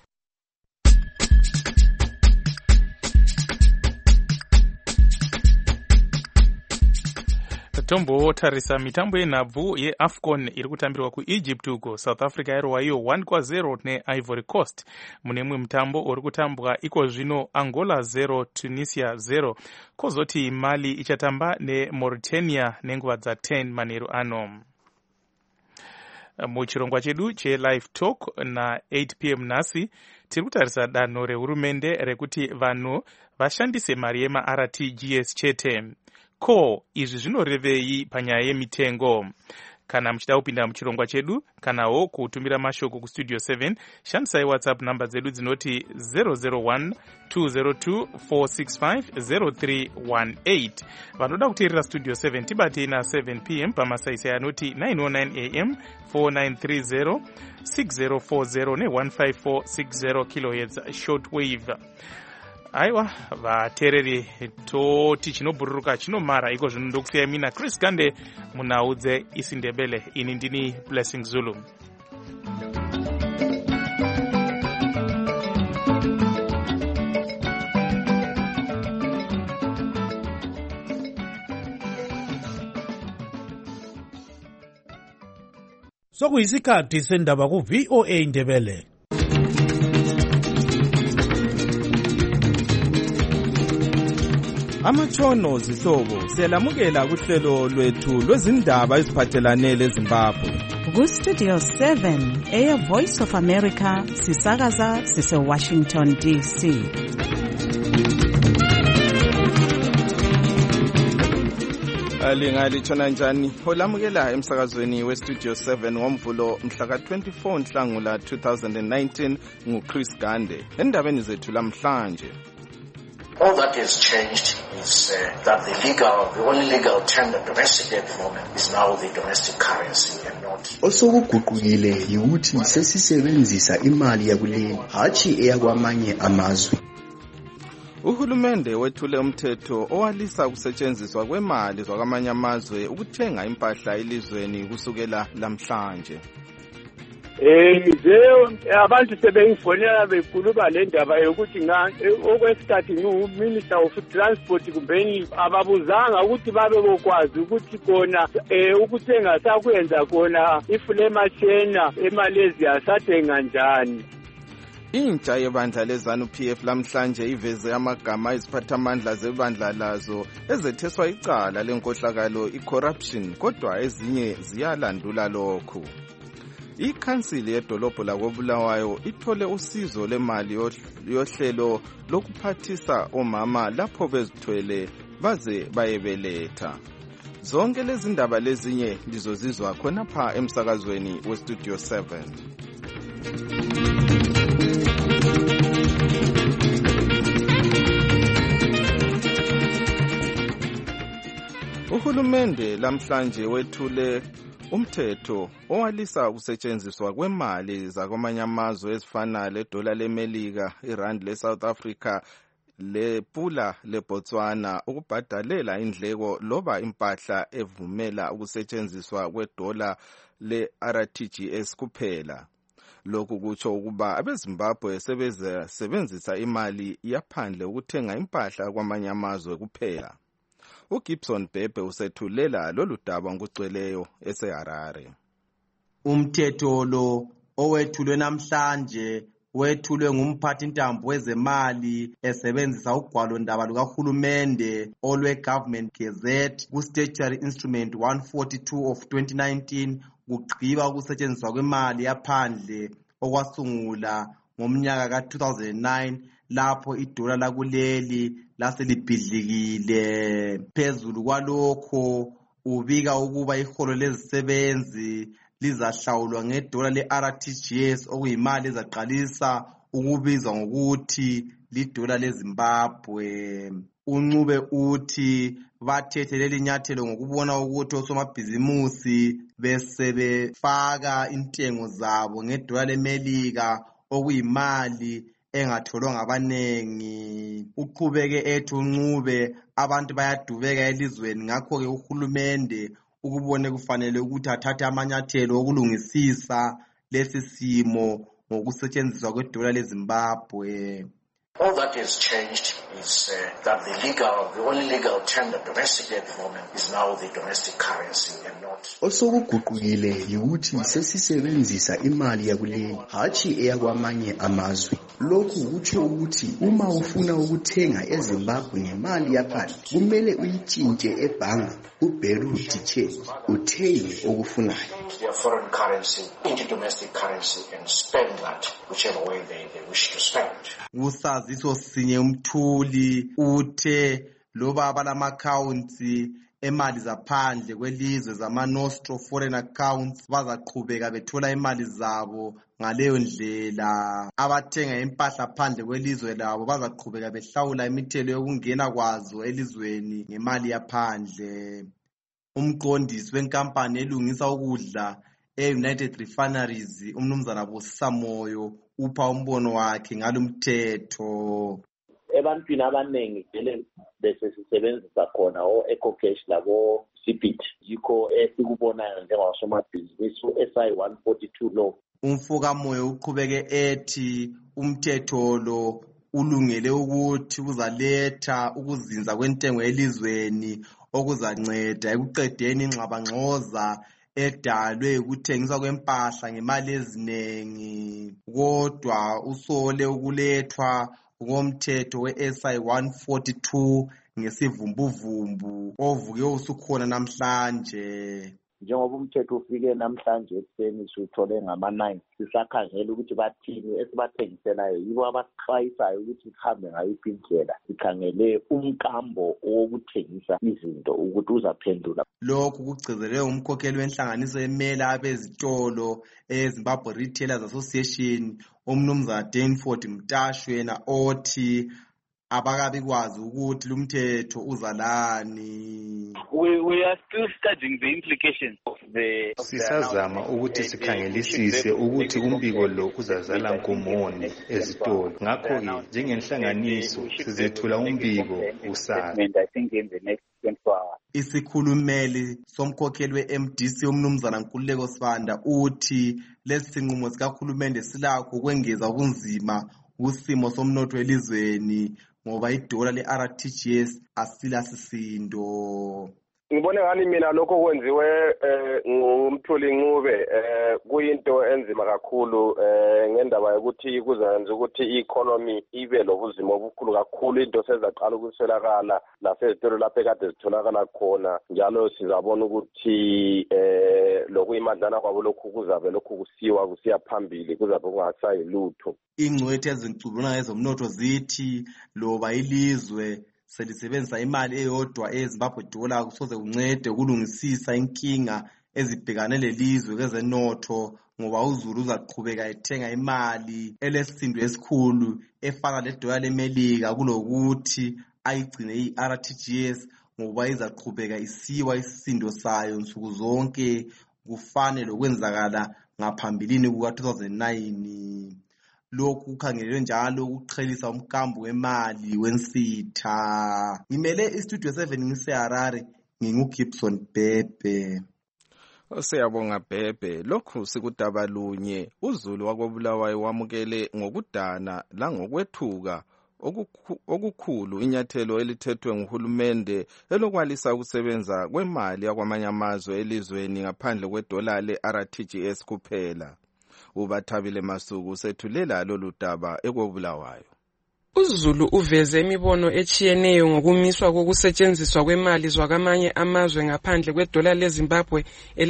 Tombotarisa mitambo yenhabvu yeAFCON iri kutambirwa kuEgypt uko. South Africa yarova iyo 1-0 neIvory Coast. Mune mumwe mutambo uri kutambwa iko zvino Angola 0 Tunisia 0. Kozoti Mali ichatamba neMauritania nenguva dza10 manheru ano. Muchirongwa chedu chelive talk na 8 p.m. nhasi tiri kutarisa danho rehurumende rekuti vanhu vashandise mari yemaRTGS chete. Ko izvi zvinorevei panyaya yemitengo? Kana muchida kupinda muchirongwa chedu kanawo kutumira mashoko kustudio 7 shandisai WhatsApp namba dzedu dzinoti 001 202 465 0318. Vanoda kuteerera studio 7 tibatei na7 p.m. pamasaisai anoti 909 am 4930 6040 ne15460 kHz shortwave. Aiwa vateereri toti chinobhururuka chinomara iko zvino ndokusiyai mina Chris Gande munhau dzeIsindebele. Ini ndini Blessing Zulu. Sokuyisikhathi sendaba ku VOA Indebele. Amatshono zihlobo siyalamukela kuhlelo lwethu lwezindaba eziphathelane leZimbabwe. Ku-Studio 7 Air Voice of America sisakaza sise-Washington DC. Lingalithona njani? Holamukela emsakazweni we-Studio 7 ngomvulo mhla ka-24 Nhlangula 2019 nguChris Gande. Endabeni zethu lamhlanje. All that has changed is that the only legal term that domestic debt movement is now the domestic currency and not. Osokuguqukile ukuthi sesisebenzisa imali yakuleli hathi eyakwamanye amazwe. Uhulumende wethule umthetho owalisa ukusetshenziswa kwemali zakwamanye amazwe ukuthenga impahla elizweni kusukela lamhlanje. Abantu sebengifonela bekhuluma le ndaba yokuthi okwesikhathi ngiwu-Minister of Transport kumbeni ababuzanga ukuthi babe bokwazi ukuthi khona ukuthenga sakwenza khona iFulemashena eMalaysia sathenga njani. Intsha yebandla leZANU-PF lamhlanje iveze amagama eziphathamandla zebandla lazo ezetheswa icala lenkohlakalo i-corruption kodwa ezinye ziyalandula lokhu. Ikhansili yedolobho lakoBulawayo ithole usizo lemali yohlelo lokuphathisa omama lapho bezithwele baze bayebeletha. Zonke lezi ndaba lezinye lizozizwa khonapha emsakazweni weStudio 7. Uhulumende lamhlanje wethule umthetho owalisa ukusetshenziswa kwemali zakwamanye amazwe ezifana ledola leMelika, irand leSouth Africa, lepula leBotswana ukubhadalela indleko loba impahla evumela ukusetshenziswa kwedola leRTGS kuphela. Lokhu kutsho ukuba abeZimbabwe sebenzisa imali yaphandle ukuthenga impahla kwamanye amazwe kuphela. uGibson Bhebhe usethulela lolu daba ngokugcweleyo eseHarare. Umthetho lo owethulwe namhlanje wethulwe ngumphathi ntambo wezemali esebenzisa ugwalo ndaba lukahulumende olwe-Government Gazette ku-Statutory Instrument 142 of 2019 kugqiba ukusetshenziswa kwemali yaphandle okwasungula ngomnyaka ka-2009 lapho idola lakuleli laselibhidlikile. Phezulu kwalokho ubika ukuba iholo lezisebenzi lizahlawulwa ngedola le-RTGS okuyimali ezaqalisa ukubizwa ngokuthi lidola leZimbabwe. Uncube uthi bathethe leli nyathelo ngokubona ukuthi osomabhizimusi besebefaka intengo zabo ngedola leMelika okuyimali engatholwa ngabanengi. Uqhubeke ethi uncube abantu bayadubeka elizweni ngakho ke uhulumende ukubone kufanele ukuthi athathe amanyathelo okulungisisa lesi simo ngokusetshenziswa kwedola leZimbabwe. All that has changed is that the only legal term that domestic debt movement is now the domestic currency and not. Osokuguqukile ukuthi sesisebenzisa imali yakuleli hathi eyakwamanye amazwe. Lokhu kutsho ukuthi uma ufuna ukuthenga eZimbabwe ngemali yaphandle kumele uyitshintshe ebhanga uBeru Diche uthenge okufunayo. Their foreign currency into domestic currency and spend that whichever way they wish to spend. Usaziso sinye umthuli uthe loba abalama-accounts emali zaphandle kwelizwe zama-nostro foreign accounts bazaqhubeka bethola imali zabo ngaleyo ndlela. Abathenga impahla phandle kwelizwe labo bazaqhubeka behlawula imithelo yokungena kwazo elizweni ngemali yaphandle. Umqondisi wenkampani elungisa ukudla e-United Refineries umnumzana Bosamoyo upha umbono wakhe ngalomthetho. Ebantwini abaningi vele bese sisebenzisa khona o-EcoCash labo CBIT yikho esikubonayo njengosomabhizinisi u-SI 142 lo. Umfokamoyo uqhubeke ethi umthetho lo ulungele ukuthi uzaletha ukuzinza kwentengo elizweni okuzanceda ekuqedeni ingxabangxoza edalwe ukuthengiswa kwempahla ngemali eziningi, kodwa usole ukulethwa komthetho we-SI 142 ngesivumbuvumbu ovuke usukhona namhlanje. Njengoba umthetho ufike namhlanje ekuseni siwuthole ngama-9 sisakhangela ukuthi bathini esibathengiselayo yibo abasixwayisayo ukuthi sihambe ngayiphi indlela sikhangele umkambo wokuthengisa izinto ukuthi uzaphendula. Lokhu kugcizelwe umkhokheli wenhlanganiso emela abezitolo eZimbabwe Retailers Association umnumzana Danford Mtashu yena othi abakabi kwazi ukuthi lumthetho uzalani. We are still studying the implications of the sisazama ukuthi sikhangelisise ukuthi umbiko lo uzazala nkomoni ezitolo. Ngakho-ke njengenhlanganiso sizethula umbiko usala. Isikhulumeli somkhokheli we-MDC umnumzana Nkululeko Sibanda uthi lesi sinqumo sikahulumende silakho ukwengeza ubunzima kusimo somnotho elizweni ngoba idola le-RTGS asilasisindo. Ngibone ngani mina lokho kwenziwe ngumthuli Ncube kuyinto enzima kakhulu ngendaba yokuthi kuzenza ukuthi i-economy ibe lobuzima obukhulu kakhulu. Into sezaqala ukuswelakala nasezitolo lapho ekade zitholakala khona, njalo sizabona ukuthi lokuyimadlana kwabo lokhu kuzabe lokhu kusiya phambili, kuzabe kungasayi lutho. Ingcwethi ezincubuna ngezomnotho zithi loba ilizwe selisebenzisa imali eyodwa eZimbabwe dollar kusoze kuncede ukulungisisa inkinga ezibhekane lelizwe kwezenotho, ngoba uZulu uzaqhubeka ethenga imali elesisindo esikhulu efana ledola leMelika kulokuthi ayigcine i-RTGS ngoba izaqhubeka isiwa isisindo sayo nsuku zonke kufane lokwenzakala ngaphambilini kuka-2009. Lokhu kukhangelelwe njalo ukuqhelisa umkambo wemali wensitha. Ngimele iStudio 7 ngiseHarare, nginguGibson Bhebhe. Siyabonga Bhebhe. Lokhu sikudabalunye uZulu wakoBulawayo wamukele ngokudana langokwethuka okukhulu inyathelo elithethwe nguhulumende elokwalisa ukusebenza kwemali yakwamanye amazwe elizweni ngaphandle kwedola le-RTGS kuphela. Ubathabile Masuku sethulela lolu daba ekobulawayo. uZulu uveze imibono echiyeneyo ngokumiswa kokusetshenziswa kwemali zwakamanye amazwe ngaphandle kwedola leZimbabwe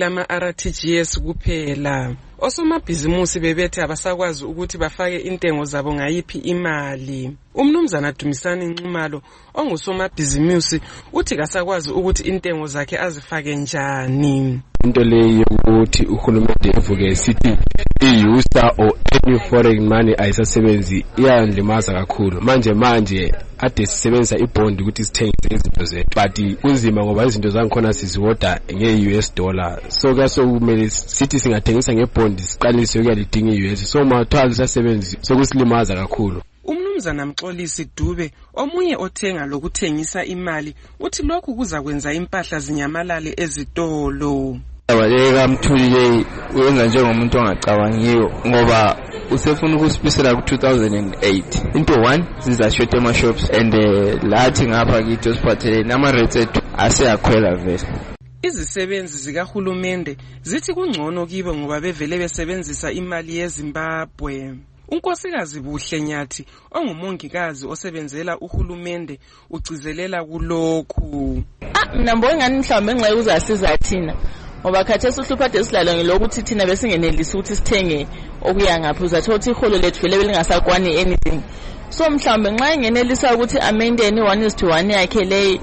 elama-RTGS kuphela. Osomabhizimusi bebethe abasakwazi ukuthi bafake intengo zabo ngayiphi imali. Umnumzana Dumisani Nxumalo ongusomabhizimusi uthi kasakwazi ukuthi intengo zakhe azifake njani. Into leyo ukuthi uhulumende evuke sithi i-user or any foreign money ayisasebenzi iyandlimaza kakhulu. Manje ade sisebenzisa ibond ukuthi sithengise izinto zethu, but kunzima ngoba izinto zangikhona siziwoda nge-US dollar, so kumele sithi singathengisa ngebond siqalise ukuyalidinga i-US, so mathwala sisasebenzi sokusilimaza kakhulu. Umnumzana Mxolisi Dube omunye othenga lokuthengisa imali uthi lokhu kuzakwenza impahla zinyamalale ezitolo. Abaleka Mthuli uyenza njengomuntu ongacabangiyo ngoba usefuna ukusibisela ku-2008. Into one zizashota ema-shops and lathi ngapha kithi osiphatheleni nama-rates ethu aseyakhwela vele. Izisebenzi zikahulumende zithi kungcono kibo ngoba bevele besebenzisa imali yeZimbabwe. Unkosikazi Buhle Nyathi ongumongikazi osebenzela uhulumende ugcizelela kulokhu. Mina ngibona mhlawumbe ngenxa uzasiza thina ngoba khathesi uhluphathe silalo ngelokuthi thina besingenelisi ukuthi sithenge okuya ngapha, uzathola ukuthi iholo lethu vele belingasakwani anything. So mhlawumbe nxa ingenelisa ukuthi amaintain 1:1 yakhe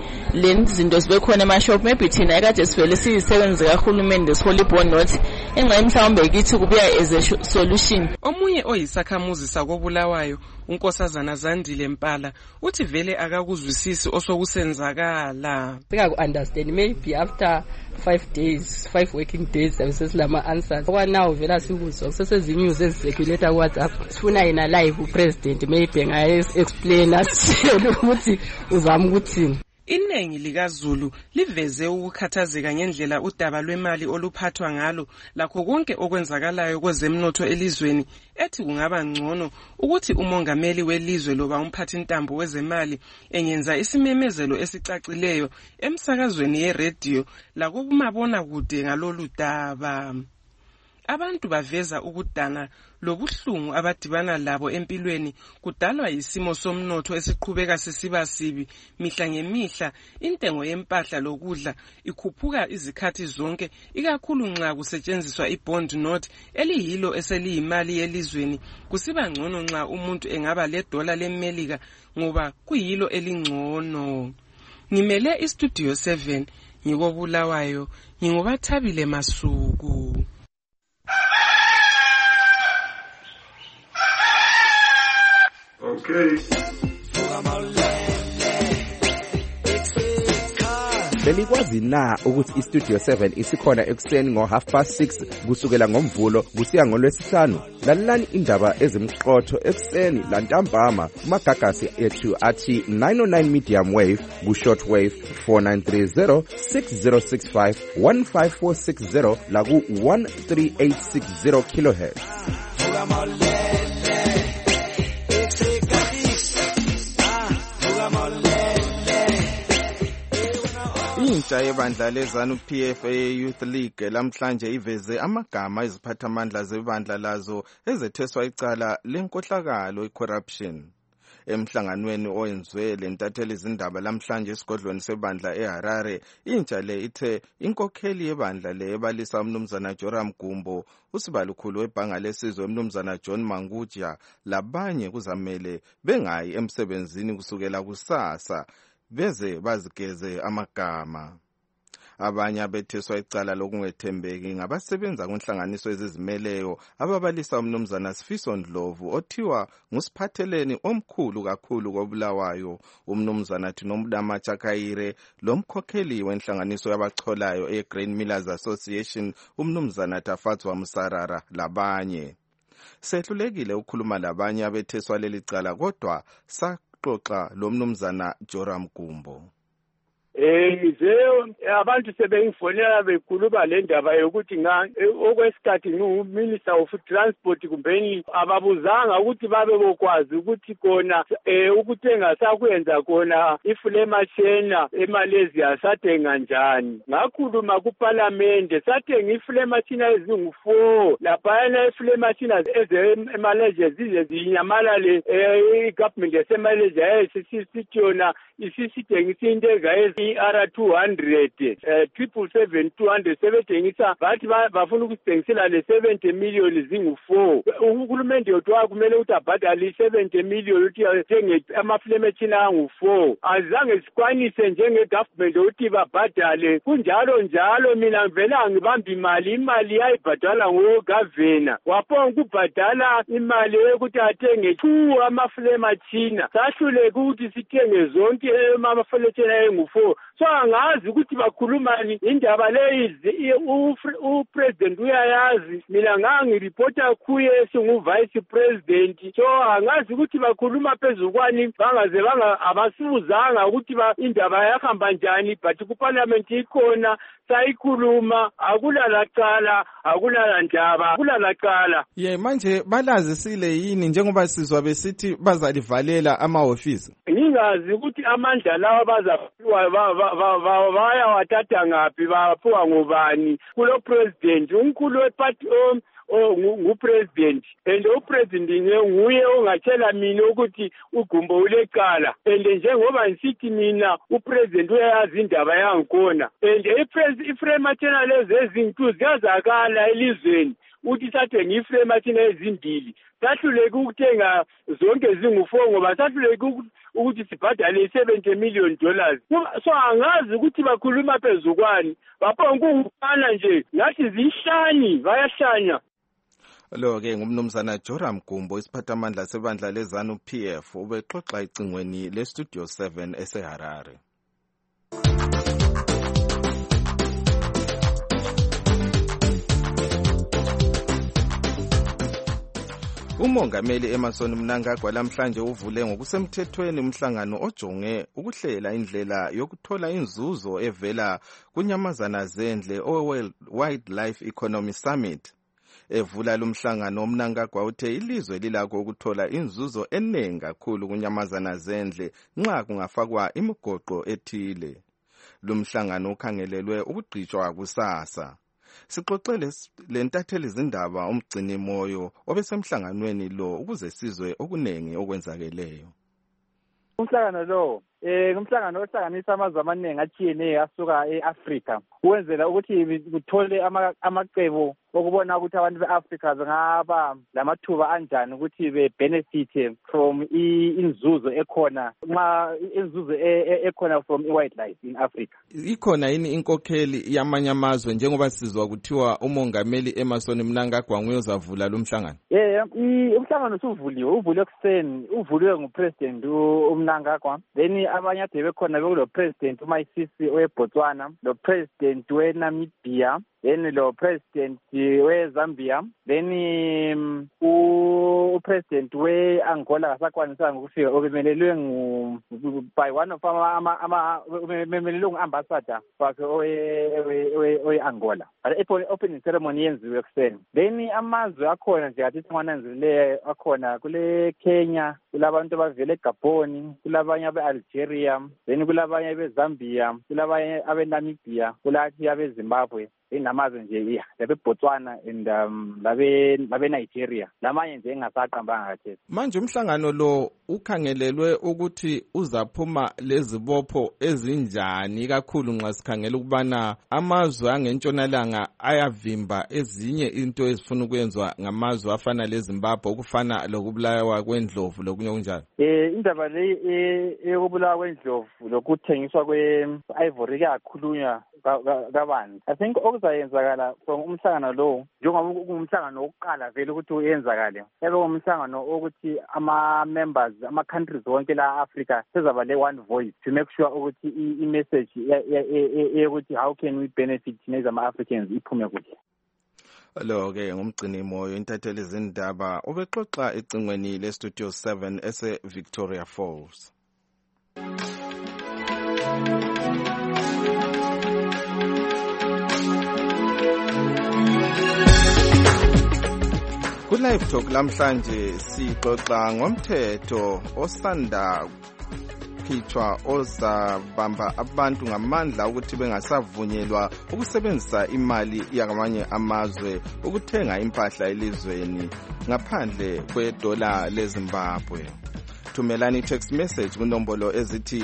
le zinto zibe khona ema-shop, maybe thina ekade sivele siyisebenzi kahulumende sihola ibond nothi enxa mhlawumbe kithi kubuya as a solution. Omunye oyisakhamuzi sakobulawayo unkosazana Zandile Mpala uthi vele akakuzwisisi osokusenzakala. Sikaku-understand maybe after 5 working days sesilama answers. Now vela sikuzwa kusesezinyuze ezicirculate ku-WhatsApp. Sifuna yena live upresident maybe ngaye explain asitshela ukuthi uzama ukuthini. Iningi likaZulu liveze ukukhathazeka ngendlela udaba lwemali oluphathwa ngalo lakho konke okwenzakalayo kwezemnotho elizweni, ethi kungaba ngcono ukuthi umongameli welizwe loba umphathi ntambo wezemali engenza isimemezelo esicacileyo emsakazweni yeradio lakumabona kude ngalolu daba. Abantu baveza ukudana lobuhlungu abadibana labo empilweni kudalwa isimo somnotho esiqhubeka sisiba sibi mihla ngemihla. Intengo yempahla lokudla ikhuphuka izikhathi zonke, ikakhulu nxa kusetshenziswa ibond note eliyilo eseliyimali yelizweni. Kusiba ngcono nxa umuntu engaba $1 leMelika ngoba kuyilo elingcono. Ngimele istudio 7 ngikobulawayo, ngingobathabile Masuku. Okay. Belikwazi na ukuthi iStudio 7 isikhona ekuseni ngo6:30 kusukela ngoMvulo kusiya ngoLwesihlanu? Lalelani indaba ezimqotho ekuseni lantambama kumagagasi ethu athi 909 medium wave ku-short wave 4930 6065 15460 la ku-13860 kilohertz. Intsha yebandla lezanu PFA Youth League lamhlanje iveze amagama eziphathamandla zebandla lazo ezetheswa icala lenkohlakalo icorruption. Emhlanganweni oyenziwe lentatheli izindaba lamhlanje esigodlweni sebandla eHarare, intsha le ithe inkokheli yebandla le ebalisa umnumzana Joram Gumbo, usibalukhulu webhanga lesizwe umnumzana John Manguja labanye kuzamele bengayi emsebenzini kusukela kusasa beze bazigeze amagama. Abanye abetheswa icala lokungethembeki ngabasebenza kunhlanganiso ezizimeleyo ababalisa umnumzana Sifiso Ndlovu othiwa ngusiphatheleni omkhulu kakhulu koBulawayo, umnumzana Thinomdama Chakayire lomkhokheli wenhlanganiso yabacholayo eGrain Millers Association umnumzana Tafatswa Musarara labanye. Sehlulekile ukukhuluma labanye abetheswa leli cala kodwa xoxa lo mnumzana Joram Gumbo. Abantu sebengifonela bekhuluma le ndaba yokuthi okwesikhathi ngu-Minister of Transport kumbeni ababuzanga ukuthi babe bokwazi ukuthi khona ukuthenga sakwenza khona ifulemashina eMalaysia sathenga njani. Ngakhuluma kuParliament sathenga ifulemashina ezingu-4 laphayana ifulemashina eMalaysia zize zinyamalale i-government yaseMalaysia yayisisithi yona isisithengisa into R200 777-200 sebethengisa bathi bafuna ukusithengisela le 70 million zingu-4. Uhulumende yodwa kumele ukuthi abhadale 70 million ukuthi athenge amafulemashina angu-4. Azange sikwanise njenge-government ukuthi babhadale kunjalo njalo. Mina ngivela ngibamba imali yayibhadala ngogavana waphonga ukubhadala imali yokuthi athenge 2 amafulemashina. Sahluleka ukuthi sithenge zonke amafulemashina engu-4. So angazi ukuthi bakhulumani indaba leyi upresident uyayazi, mina ngangirepota kuye singu-vice president. So angazi ukuthi bakhuluma phezukwani bangaze abasibuzanga ukuthi indaba yahamba njani, but kuparliament ikhona sayikhuluma, akulalacala akulalandaba akulalacala. Manje balazisile yini njengoba sizwa besithi bazalivalela amahofisi? Ngingazi ukuthi amandla lawa bazaphiwa baya wathatha ngaphi, baphiwa ngubani kulo president. Umkhulu weparty ngupresident, and upresident nguye ongatshela mina ukuthi uGumbo ulecala. And njengoba ngisithi mina upresident uyayazi indaba yangikhona, and ifremashina lezi ezintu ziyazakala elizweni uthi sathenga ifremashina ezimbili. Sahluleka ukuthenga zonke zingu-4 ngoba sahluleka ukuthi sibhadale $70 million. So angazi ukuthi bakhuluma phezukwani, baphonga ukufana nje ngathi zihlani bayahlanya. Lo-ke ngumnumzana Joram Gumbo, isiphathamandla sebandla lezanu PF, ubexoxa icingweni leStudio 7 eseHarare. Umongameli Emmerson Mnangagwa lamhlanje uvule ngokusemthethweni umhlangano ojonge ukuhlela indlela yokuthola inzuzo evela kunyamazana zendle oWorld Wildlife Economy Summit. Evula lumhlangano uMnangagwa uthe ilizwe lilakho ukuthola inzuzo eningi kakhulu kunyamazana zendle nxa kungafakwa imigoqo ethile. Lumhlangano ukhangelelwe ukugcitshwa kusasa. Sixoxele lentatheli izindaba umgcini moyo obesemhlanganweni lo ukuze sizwe okunengi okwenzakeleyo. Umhlangano lo umhlangano ohlanganisa amazwe amaningi atshiyeneyo asuka eAfrika ukwenzela ukuthi kuthole amacebo okubona ukuthi abantu beAfrika bengaba lamathuba anjani ukuthi bebenefit from inzuzo ekhona nxa inzuzo ekhona from wildlife in Africa. Ikhona yini inkokheli yamanye amazwe njengoba sizwa kuthiwa umongameli Emmerson Mnangagwa uyozavula lo mhlangano? Umhlangano uvuliwe ekuseni, uvuliwe ngupresident uMnangagwa. Then abanye ade bekhona bekulo president uMaisisi weBotswana, lo president weNamibia, then lo president weZambia, then upresident weAngola kasakwanisanga ukufika obemelelwe by one of ubemelelwe nguambassador wakhe oweAngola. Opening ceremony yenziwe ekuseni. Then amazwe akhona nje athi singananzelileyo akhona kule Kenya, kulabantu abavela eGabon, kulabanye abeAlgeria, then kulabanye beZambia, kulabanye abeNamibia, kulathi abeZimbabwe. Inamazwe nje labeBotswana and labeNigeria lamanye nje engasaqambanga kathesi. Manje umhlangano lo ukhangelelwe ukuthi uzaphuma lezibopho ezinjani kakhulu nxa sikhangela ukubana amazwe angentshonalanga ayavimba ezinye into ezifuna ukuyenzwa ngamazwe afana leZimbabwe ukufana lokubulawa kwendlovu lokunye kunjalo. Indaba le eyokubulawa kwendlovu lokuthengiswa kwe-ivory kakhulunywa kabanzi. I think okuzayenzakala from umhlangano lo njengoba umhlangano wokuqala vele ukuthi uyenzakale. Ebe umhlangano ukuthi ama-members ama-countries wonke la Africa sezaba le-one voice to make sure ukuthi i-message yokuthi how can we benefit as ama-Africans iphume kuhle. Lo-ke ngumgcini moyo intatheli izindaba obexoxa ecingweni le-Studio 7 ese-Victoria Falls. Ku-Live Talk lamhlanje sixoxa ngomthetho osanda khitshwa ozabamba abantu ngamandla ukuthi bengasavunyelwa ukusebenzisa imali yakamanye amazwe ukuthenga impahla elizweni ngaphandle kwedola leZimbabwe. Thumelani text message kunombolo ezithi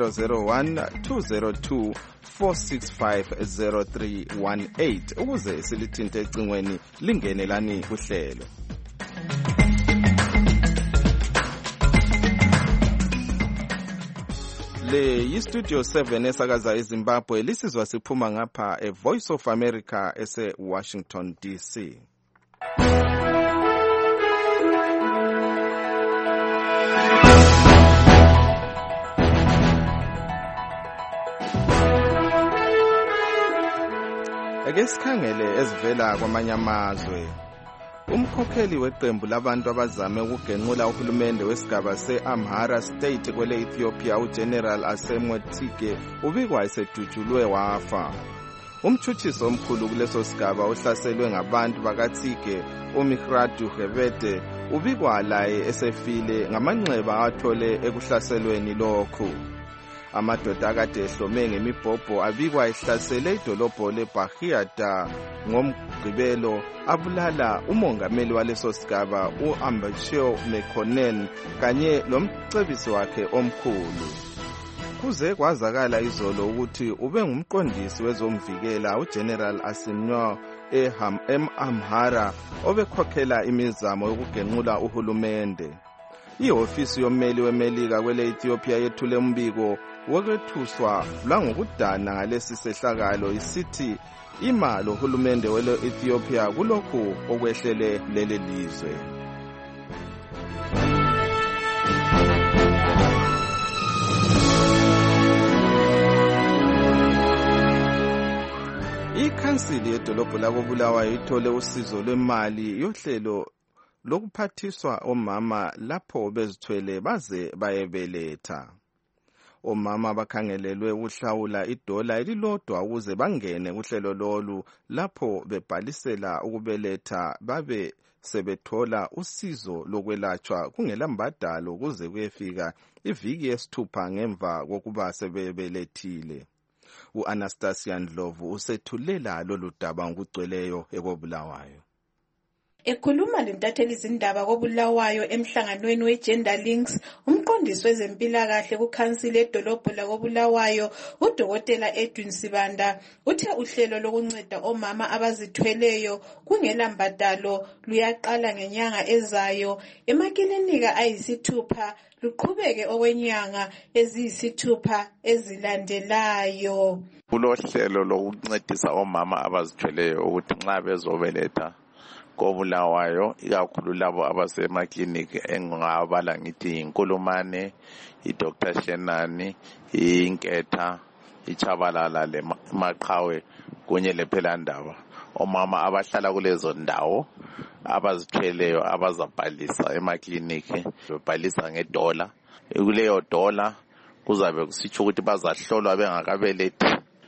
001-202-465-0318 ukuze silithinte ecingweni lingenelani kuhlelo. Le yi-Studio 7 esakaza eZimbabwe lisizwa siphuma ngapha eVoice of America ese-Washington DC. Ake sikhangele ezivela kwamanye amazwe. Umkhokheli weqembu labantu abazame ukugenqula uhulumende wesigaba se-Amhara State kwele Ethiopia uGeneral Asemwe Tsike ubikwa esedutshulwe wafa. Umtshutshisi omkhulu kuleso sigaba uhlaselwe ngabantu bakaTsike uMihratu Gebete ubikwa laye esefile ngamanxeba athole ekuhlaselweni lokhu. Amadoda akade ehlome ngemibhobho abikwa ehlasele idolobho leBahiata ngomgqibelo abulala umongameli waleso sigaba uAmbachew Mekonnen kanye lomcebisi wakhe omkhulu. Kuze kwazakala izolo ukuthi ube ngumqondisi wezomvikela uGeneral Asimnyo eAmhara obekhokhela imizamo yokugenqula uhulumende. Ihofisi yommeli weMelika kwele Ethiopia yethule umbiko wokwethuswa langokudana ngalesi sehlakalo isithi imali uhulumende wele Ethiopia kulokhu okwehlele leli lizwe. Ikhansili yedolobho lakoBulawayo ithole usizo lwemali yohlelo lokuphathiswa omama lapho bezithwele baze bayebeletha. Omama bakhangelelwe ukuhlawula idola elilodwa ukuze bangene kuhlelo lolu lapho bebhalisela ukubeletha babe sebethola usizo lokwelatshwa kungelambadalo kuze kuyefika iviki yesithupha ngemva kokuba sebebelethile. U-Anastasia Ndlovu usethulela lolu daba ngokugcweleyo eKobulawayo. Ekhuluma lentatheli izindaba koBulawayo emhlanganweni weGender Links, umqondisi wezempilakahle kukhansili edolobho lakoBulawayo, uDokotela Edwin Sibanda, uthe uhlelo lokunceda omama abazithweleyo kungela mbadalo luyaqala ngenyanga ezayo emakilinika ayisithupha luqhubeke okwenyanga eziyisithupha ezilandelayo. Kulohlelo lokuncedisa omama abazithweleyo ukuthi nxa bezobeletha koBulawayo ikakhulu labo abasemakliniki engingabala ngithi iNkulumane, iDr Shenani, iNketha, iChabalala leMaqhawe kunye lePhelandaba. Omama abahlala kulezo ndawo abazithweleyo abazabhalisa emakliniki bebhalisa ngedola. Kuleyo dola kuzabe kusitsho ukuthi bazahlolwa bengakabelethi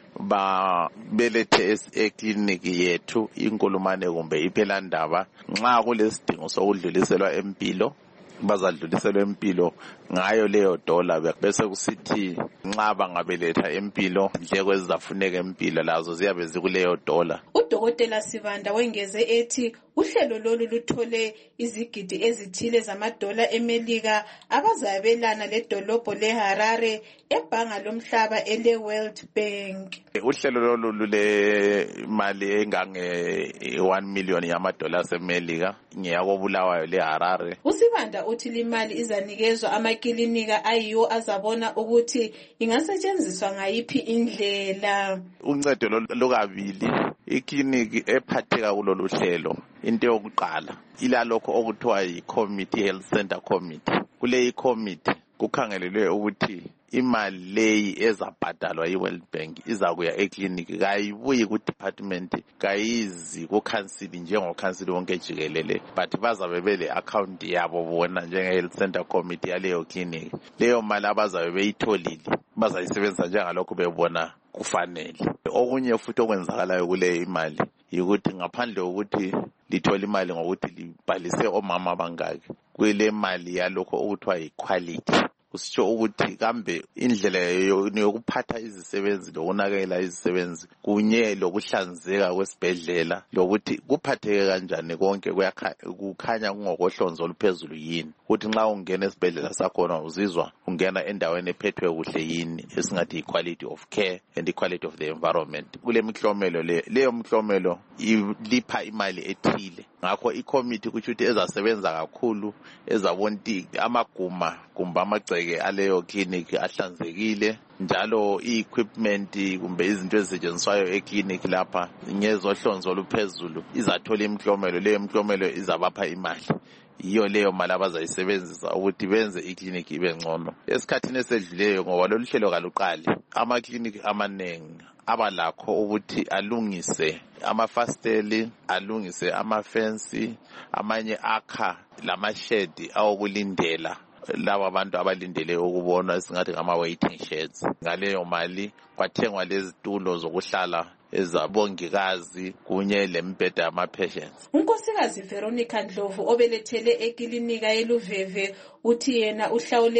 babelethe ekliniki yethu iNkulumane kumbe iPhelandaba. Nxa kulesidingo sokudluliselwa empilo bazadluliselwa empilo ngayo leyo dola, bese kusithi nxa bangabeletha empilo indleko ezizafuneka empilo lazo ziyabe zikuleyo dola. UDokotela Sibanda wengeze ethi uhlelo lolu luthole izigidi ezithile zamadola eMelika abazabelana ledolobho leHarare ebhanga lomhlaba ele-World Bank. Uhlelo lolu lule mali engange 1 million yamadola aseMelika ngeyakoBulawayo leHarare. uSibanda uthi limali izanikezwa amakilinika ayiwo azabona ukuthi ingasetshenziswa ngayiphi indlela. Uncedo lokabili ikliniki ephatheka kulolu hlelo into yokuqala ilalokho okuthiwa yi-Committee Health Center Committee. Kule committee kukhangelelwe ukuthi imali leyi ezabhadalwa yi-World Bank izakuya ekliniki, kayibuyi ku-department, kayizi ku-council njengokhansili wonke jikelele, but bazabe bele account yabo bona njenge-Health Center Committee yaleyo kliniki. Leyo mali abazabe beyitholile bazayisebenzisa njengalokho bebona kufanele. Okunye futhi okwenzakalayo kule imali yikuthi ngaphandle kokuthi lithola imali ngokuthi libhalise omama abangaki, kule mali yalokho okuthiwa yi-quality. Kusitsho ukuthi kambe indlela yokuphatha izisebenzi lokunakekela izisebenzi kunye lokuhlanzeka kwesibhedlela lokuthi kuphatheke kanjani konke kukhanya kungokohlonzo oluphezulu yini, ukuthi nxa ungena esibhedlela sakhona uzizwa ungena endaweni ephethwe kuhle yini, esingathi equality of care and equality of the environment. Kule mihlomelo leyo mihlomelo ilipha imali ethile. Ngakho icommittee kuthi ezasebenza kakhulu ezabonti amaguma kumbe amagceke aleyo clinic ahlanzekile, njalo i-equipment kumbe izinto ezisetshenziswayo eclinic lapha ngezohlonzo oluphezulu izathola imihlomelo. Leyo mihlomelo izabapha imali, yiyo leyo mali abazayisebenzisa ukuthi benze ikliniki ibe ngcono. Esikhathini esedluleyo ngoba lolu hlelo kaluqali, amakliniki amanengi abalakho ukuthi alungise amafasteli, alungise amafensi, amanye akha lamashedi awokulindela laba abantu abalindele ukubona esingathi ngama-waiting sheds. Ngaleyo mali kwathengwa lezitulo zokuhlala ezabongikazi kunye lembheda yama-patients. uNkosikazi Veronica Ndlovu obelethele ekilinika yeLuveve uthi yena uhlawule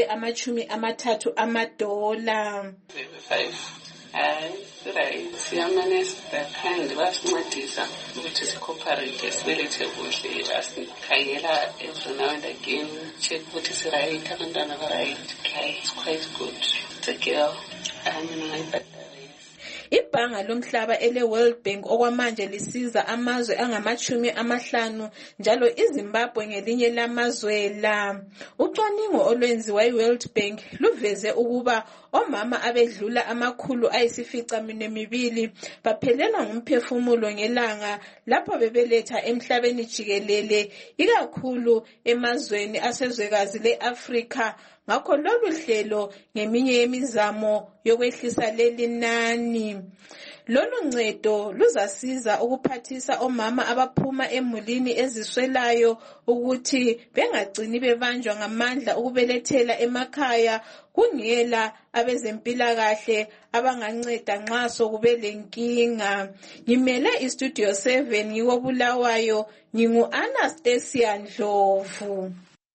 $30 amadola. Right, siyamanesi bakhandi basincedisa ukuthi sikooperate sibelethe kuhle, asikhangela every now and again, check ukuthi siright, abantwana ba-right. Okay, it's quite good. It's a girl. Ibhanga lomhlaba ele-World Bank okwamanje lisiza amazwe angama-50 njalo iZimbabwe ngelinye lamazwe la. Ucwaningo olwenziwa yi-World Bank luveze ukuba omama abedlula 250 baphelelwa ngumphefumulo ngelanga lapho bebeletha emhlabeni jikelele, ikakhulu emazweni asezwekazi le-Afrika. Ngakho lolu hlelo ngeminye yemizamo yokwehlisa leli nani. Lolu ncedo luzasiza ukuphathisa omama abaphuma emulini eziswelayo ukuthi bengagcini bebanjwa ngamandla ukubelethela emakhaya kungela abezempilakahle abanganceda nxa sokube lenkinga. Ngimele iStudio 7 ngikobulawayo, ngingu-Anastasia Ndlovu.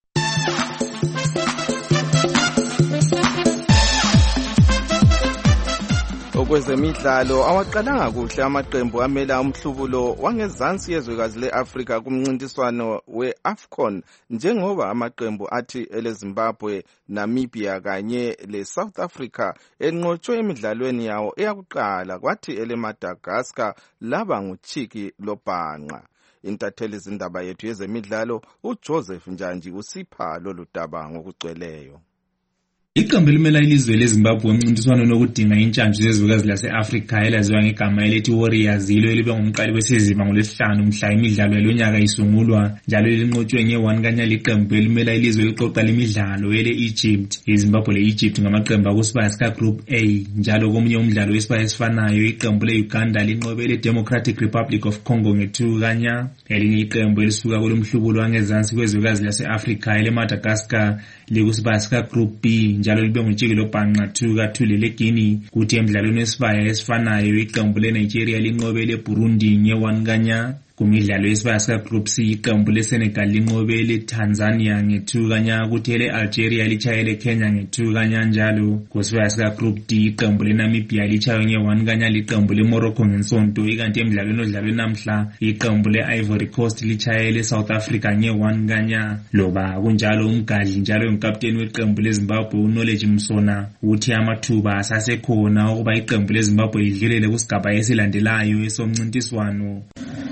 Okwezemidlalo awaqalanga kuhle amaqembu amela umhlubulo wangezansi yezwekazi le-Afrika kumncintiswano we-AFCON njengoba amaqembu athi eleZimbabwe, Namibia kanye le-South Africa enqotshwe emidlalweni yawo eyakuqala, kwathi eleMadagascar laba nguchiki lobhanqa. Intatheli zindaba yethu yezemidlalo uJoseph Njanji usipha lolu daba ngokugcweleyo. Iqembu elimela ilizwe leZimbabwe umncintiswano lokudinga intshantshi zezwekazi lase-Afrika elaziwa ngegama elithi Warriors yilo elibe ngumqali wesizini ngoLwesihlanu mhla imidlalo yalonyaka isungulwa, njalo linqotshwe nge-1 kanya liqembu elimela ilizwe liqoqa lemidlalo ele-Egypt. iZimbabwe le-Egypt ngamaqembu akusibaya sika-Group A, njalo komunye umdlalo wesibaya esifanayo iqembu le-Uganda linqobe le-Democratic Republic of Congo nge-2 kanya. Elinye iqembu elisuka kulomhlubulo wangezansi kwezwekazi lase-Afrika eleMadagascar likusibaya sika-Group B, njalo libe nguchiki lobhanqa 2-2 leGuinea. Kuthi emidlalweni wesibaya esifanayo iqembu leNigeria linqobe leBurundi nge-1 kanya. Kumidlalo yesibaya sika-Group C iqembu leSenegal linqobe leTanzania nge-2 kanya, kuthi ele-Algeria litshayele Kenya nge-2 kanya njalo. Kusibaya sika-Group D iqembu leNamibia litshaywe nge-1 kanya liqembu leMorocco ngensonto, ikanti emidlalweni odlalwe namhla iqembu le-Ivory Coast litshayele South Africa nge-1 kanya. Loba kunjalo umgadli njalo umkapteni weqembu leZimbabwe uKnowledge Msona uthi amathuba asasekhona ukuba iqembu leZimbabwe lidlulele kusigaba esilandelayo esomncintiswano.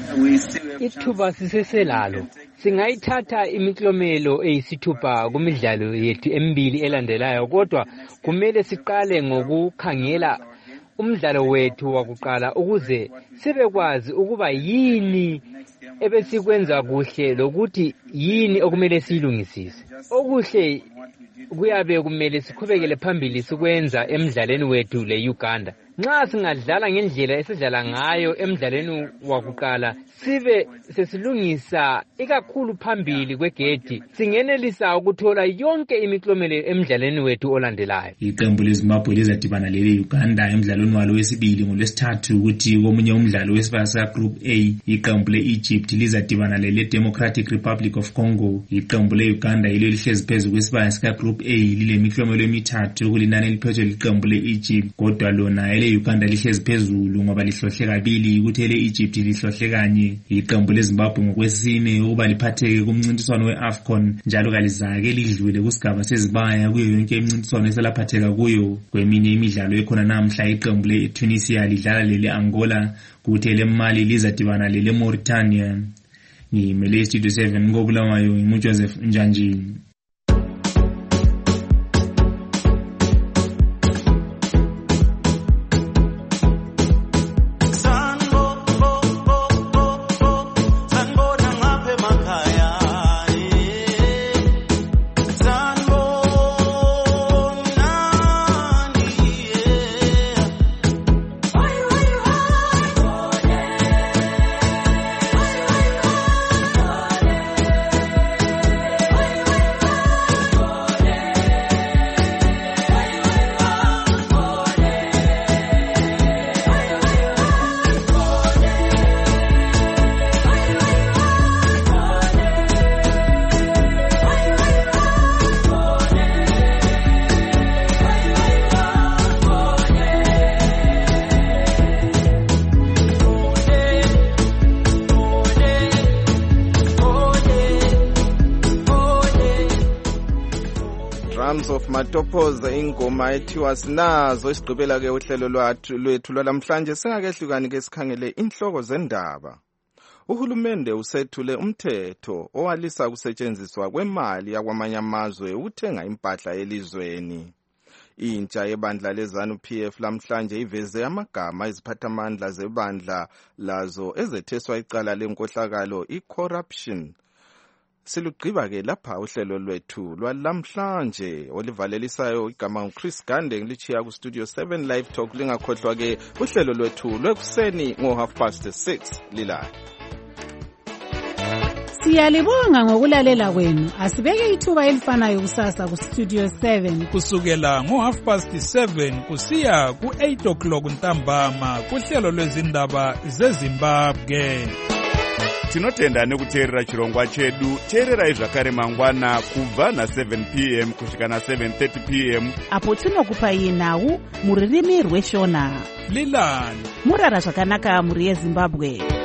Ithuba siseselalo, singayithatha imiklomelo eyisithupha kumidlalo yethu emibili elandelayo, kodwa kumele siqale ngokukhangela umdlalo wethu wakuqala ukuze sibekwazi ukuba yini ebesikwenza kuhle lokuthi yini okumele siyilungisise. Okuhle kuyabe kumele siqhubekele phambili sikwenza emidlalweni wethu le-Uganda. Nxa singadlala ngendlela esidlala ngayo emidlalweni wakuqala sibe sesilungisa ikakhulu phambili kwegedi, singenelisa ukuthola yonke imiklomelo emidlalweni wethu olandelayo. Iqembu leZimbabwe lizadibana lele-Uganda emidlalweni walo wesibili ngoLwesithathu, ukuthi komunye umdlalo wesibaya sika-Group A iqembu le-Egypt lizadibana lele-Democratic Republic of Congo. Iqembu le-Uganda yilo lihlezi phezu kwesibaya sika-Group A lilemiklomelo emithathu kulinani eliphethwe liqembu le-Egypt, kodwa lona ele-Uganda lihlezi phezulu ngoba lihlohle kabili, ukuthi ele-Egypt lihlohle kanye. Iqembu leZimbabwe ngokwesine ukuba liphatheke kumncintiswano we-AFCON, njalo kalizake lidlule kusigaba sezibaya kuyo yonke imncintiswano eselaphatheka kuyo. Kweminye imidlalo ekhona namhla iqembu le-Tunisia lidlala lele-Angola, kuthi ele-Mali lizadibana lele-Mauritania. Ngimele iStudio 7 ngobulawayo nguJoseph Njanji. Drums of Matopoza, ingoma ethiwa Sinazo. Isigqibela ke uhlelo lwethu lwalamhlanje singakehlukani ke sikhangele inhloko zendaba. Uhulumende usethule umthetho owalisa ukusetshenziswa kwemali yakwamanye amazwe ukuthenga impahla elizweni. Intsha yebandla leZANU-PF lamhlanje iveze amagama iziphathamandla zebandla lazo ezetheswa icala lenkohlakalo i-corruption. silugqiba-ke lapha uhlelo lwethu lwalamhlanje olivalelisayo igama nguChris Gande ngilichiya kustudio 7 live talk. Lingakhohlwa-ke uhlelo lwethu lwekuseni ngo6:30 lilayo. Siyalibonga ngokulalela kwenu. Asibeke ithuba elifanayo kusasa kustudio 7 kusukela ngo7:30 kusiya ku8 o'clock ntambama kuhlelo lwezindaba zeZimbabwe. Tinotenda nekuteerera chirongwa chedu. Teererai zvakare mangwana kubva na7 p.m. kusvika na7:30 p.m. apo tinokupai nhau muririmi rweshona. Lilani murara zvakanaka muri yeZimbabwe.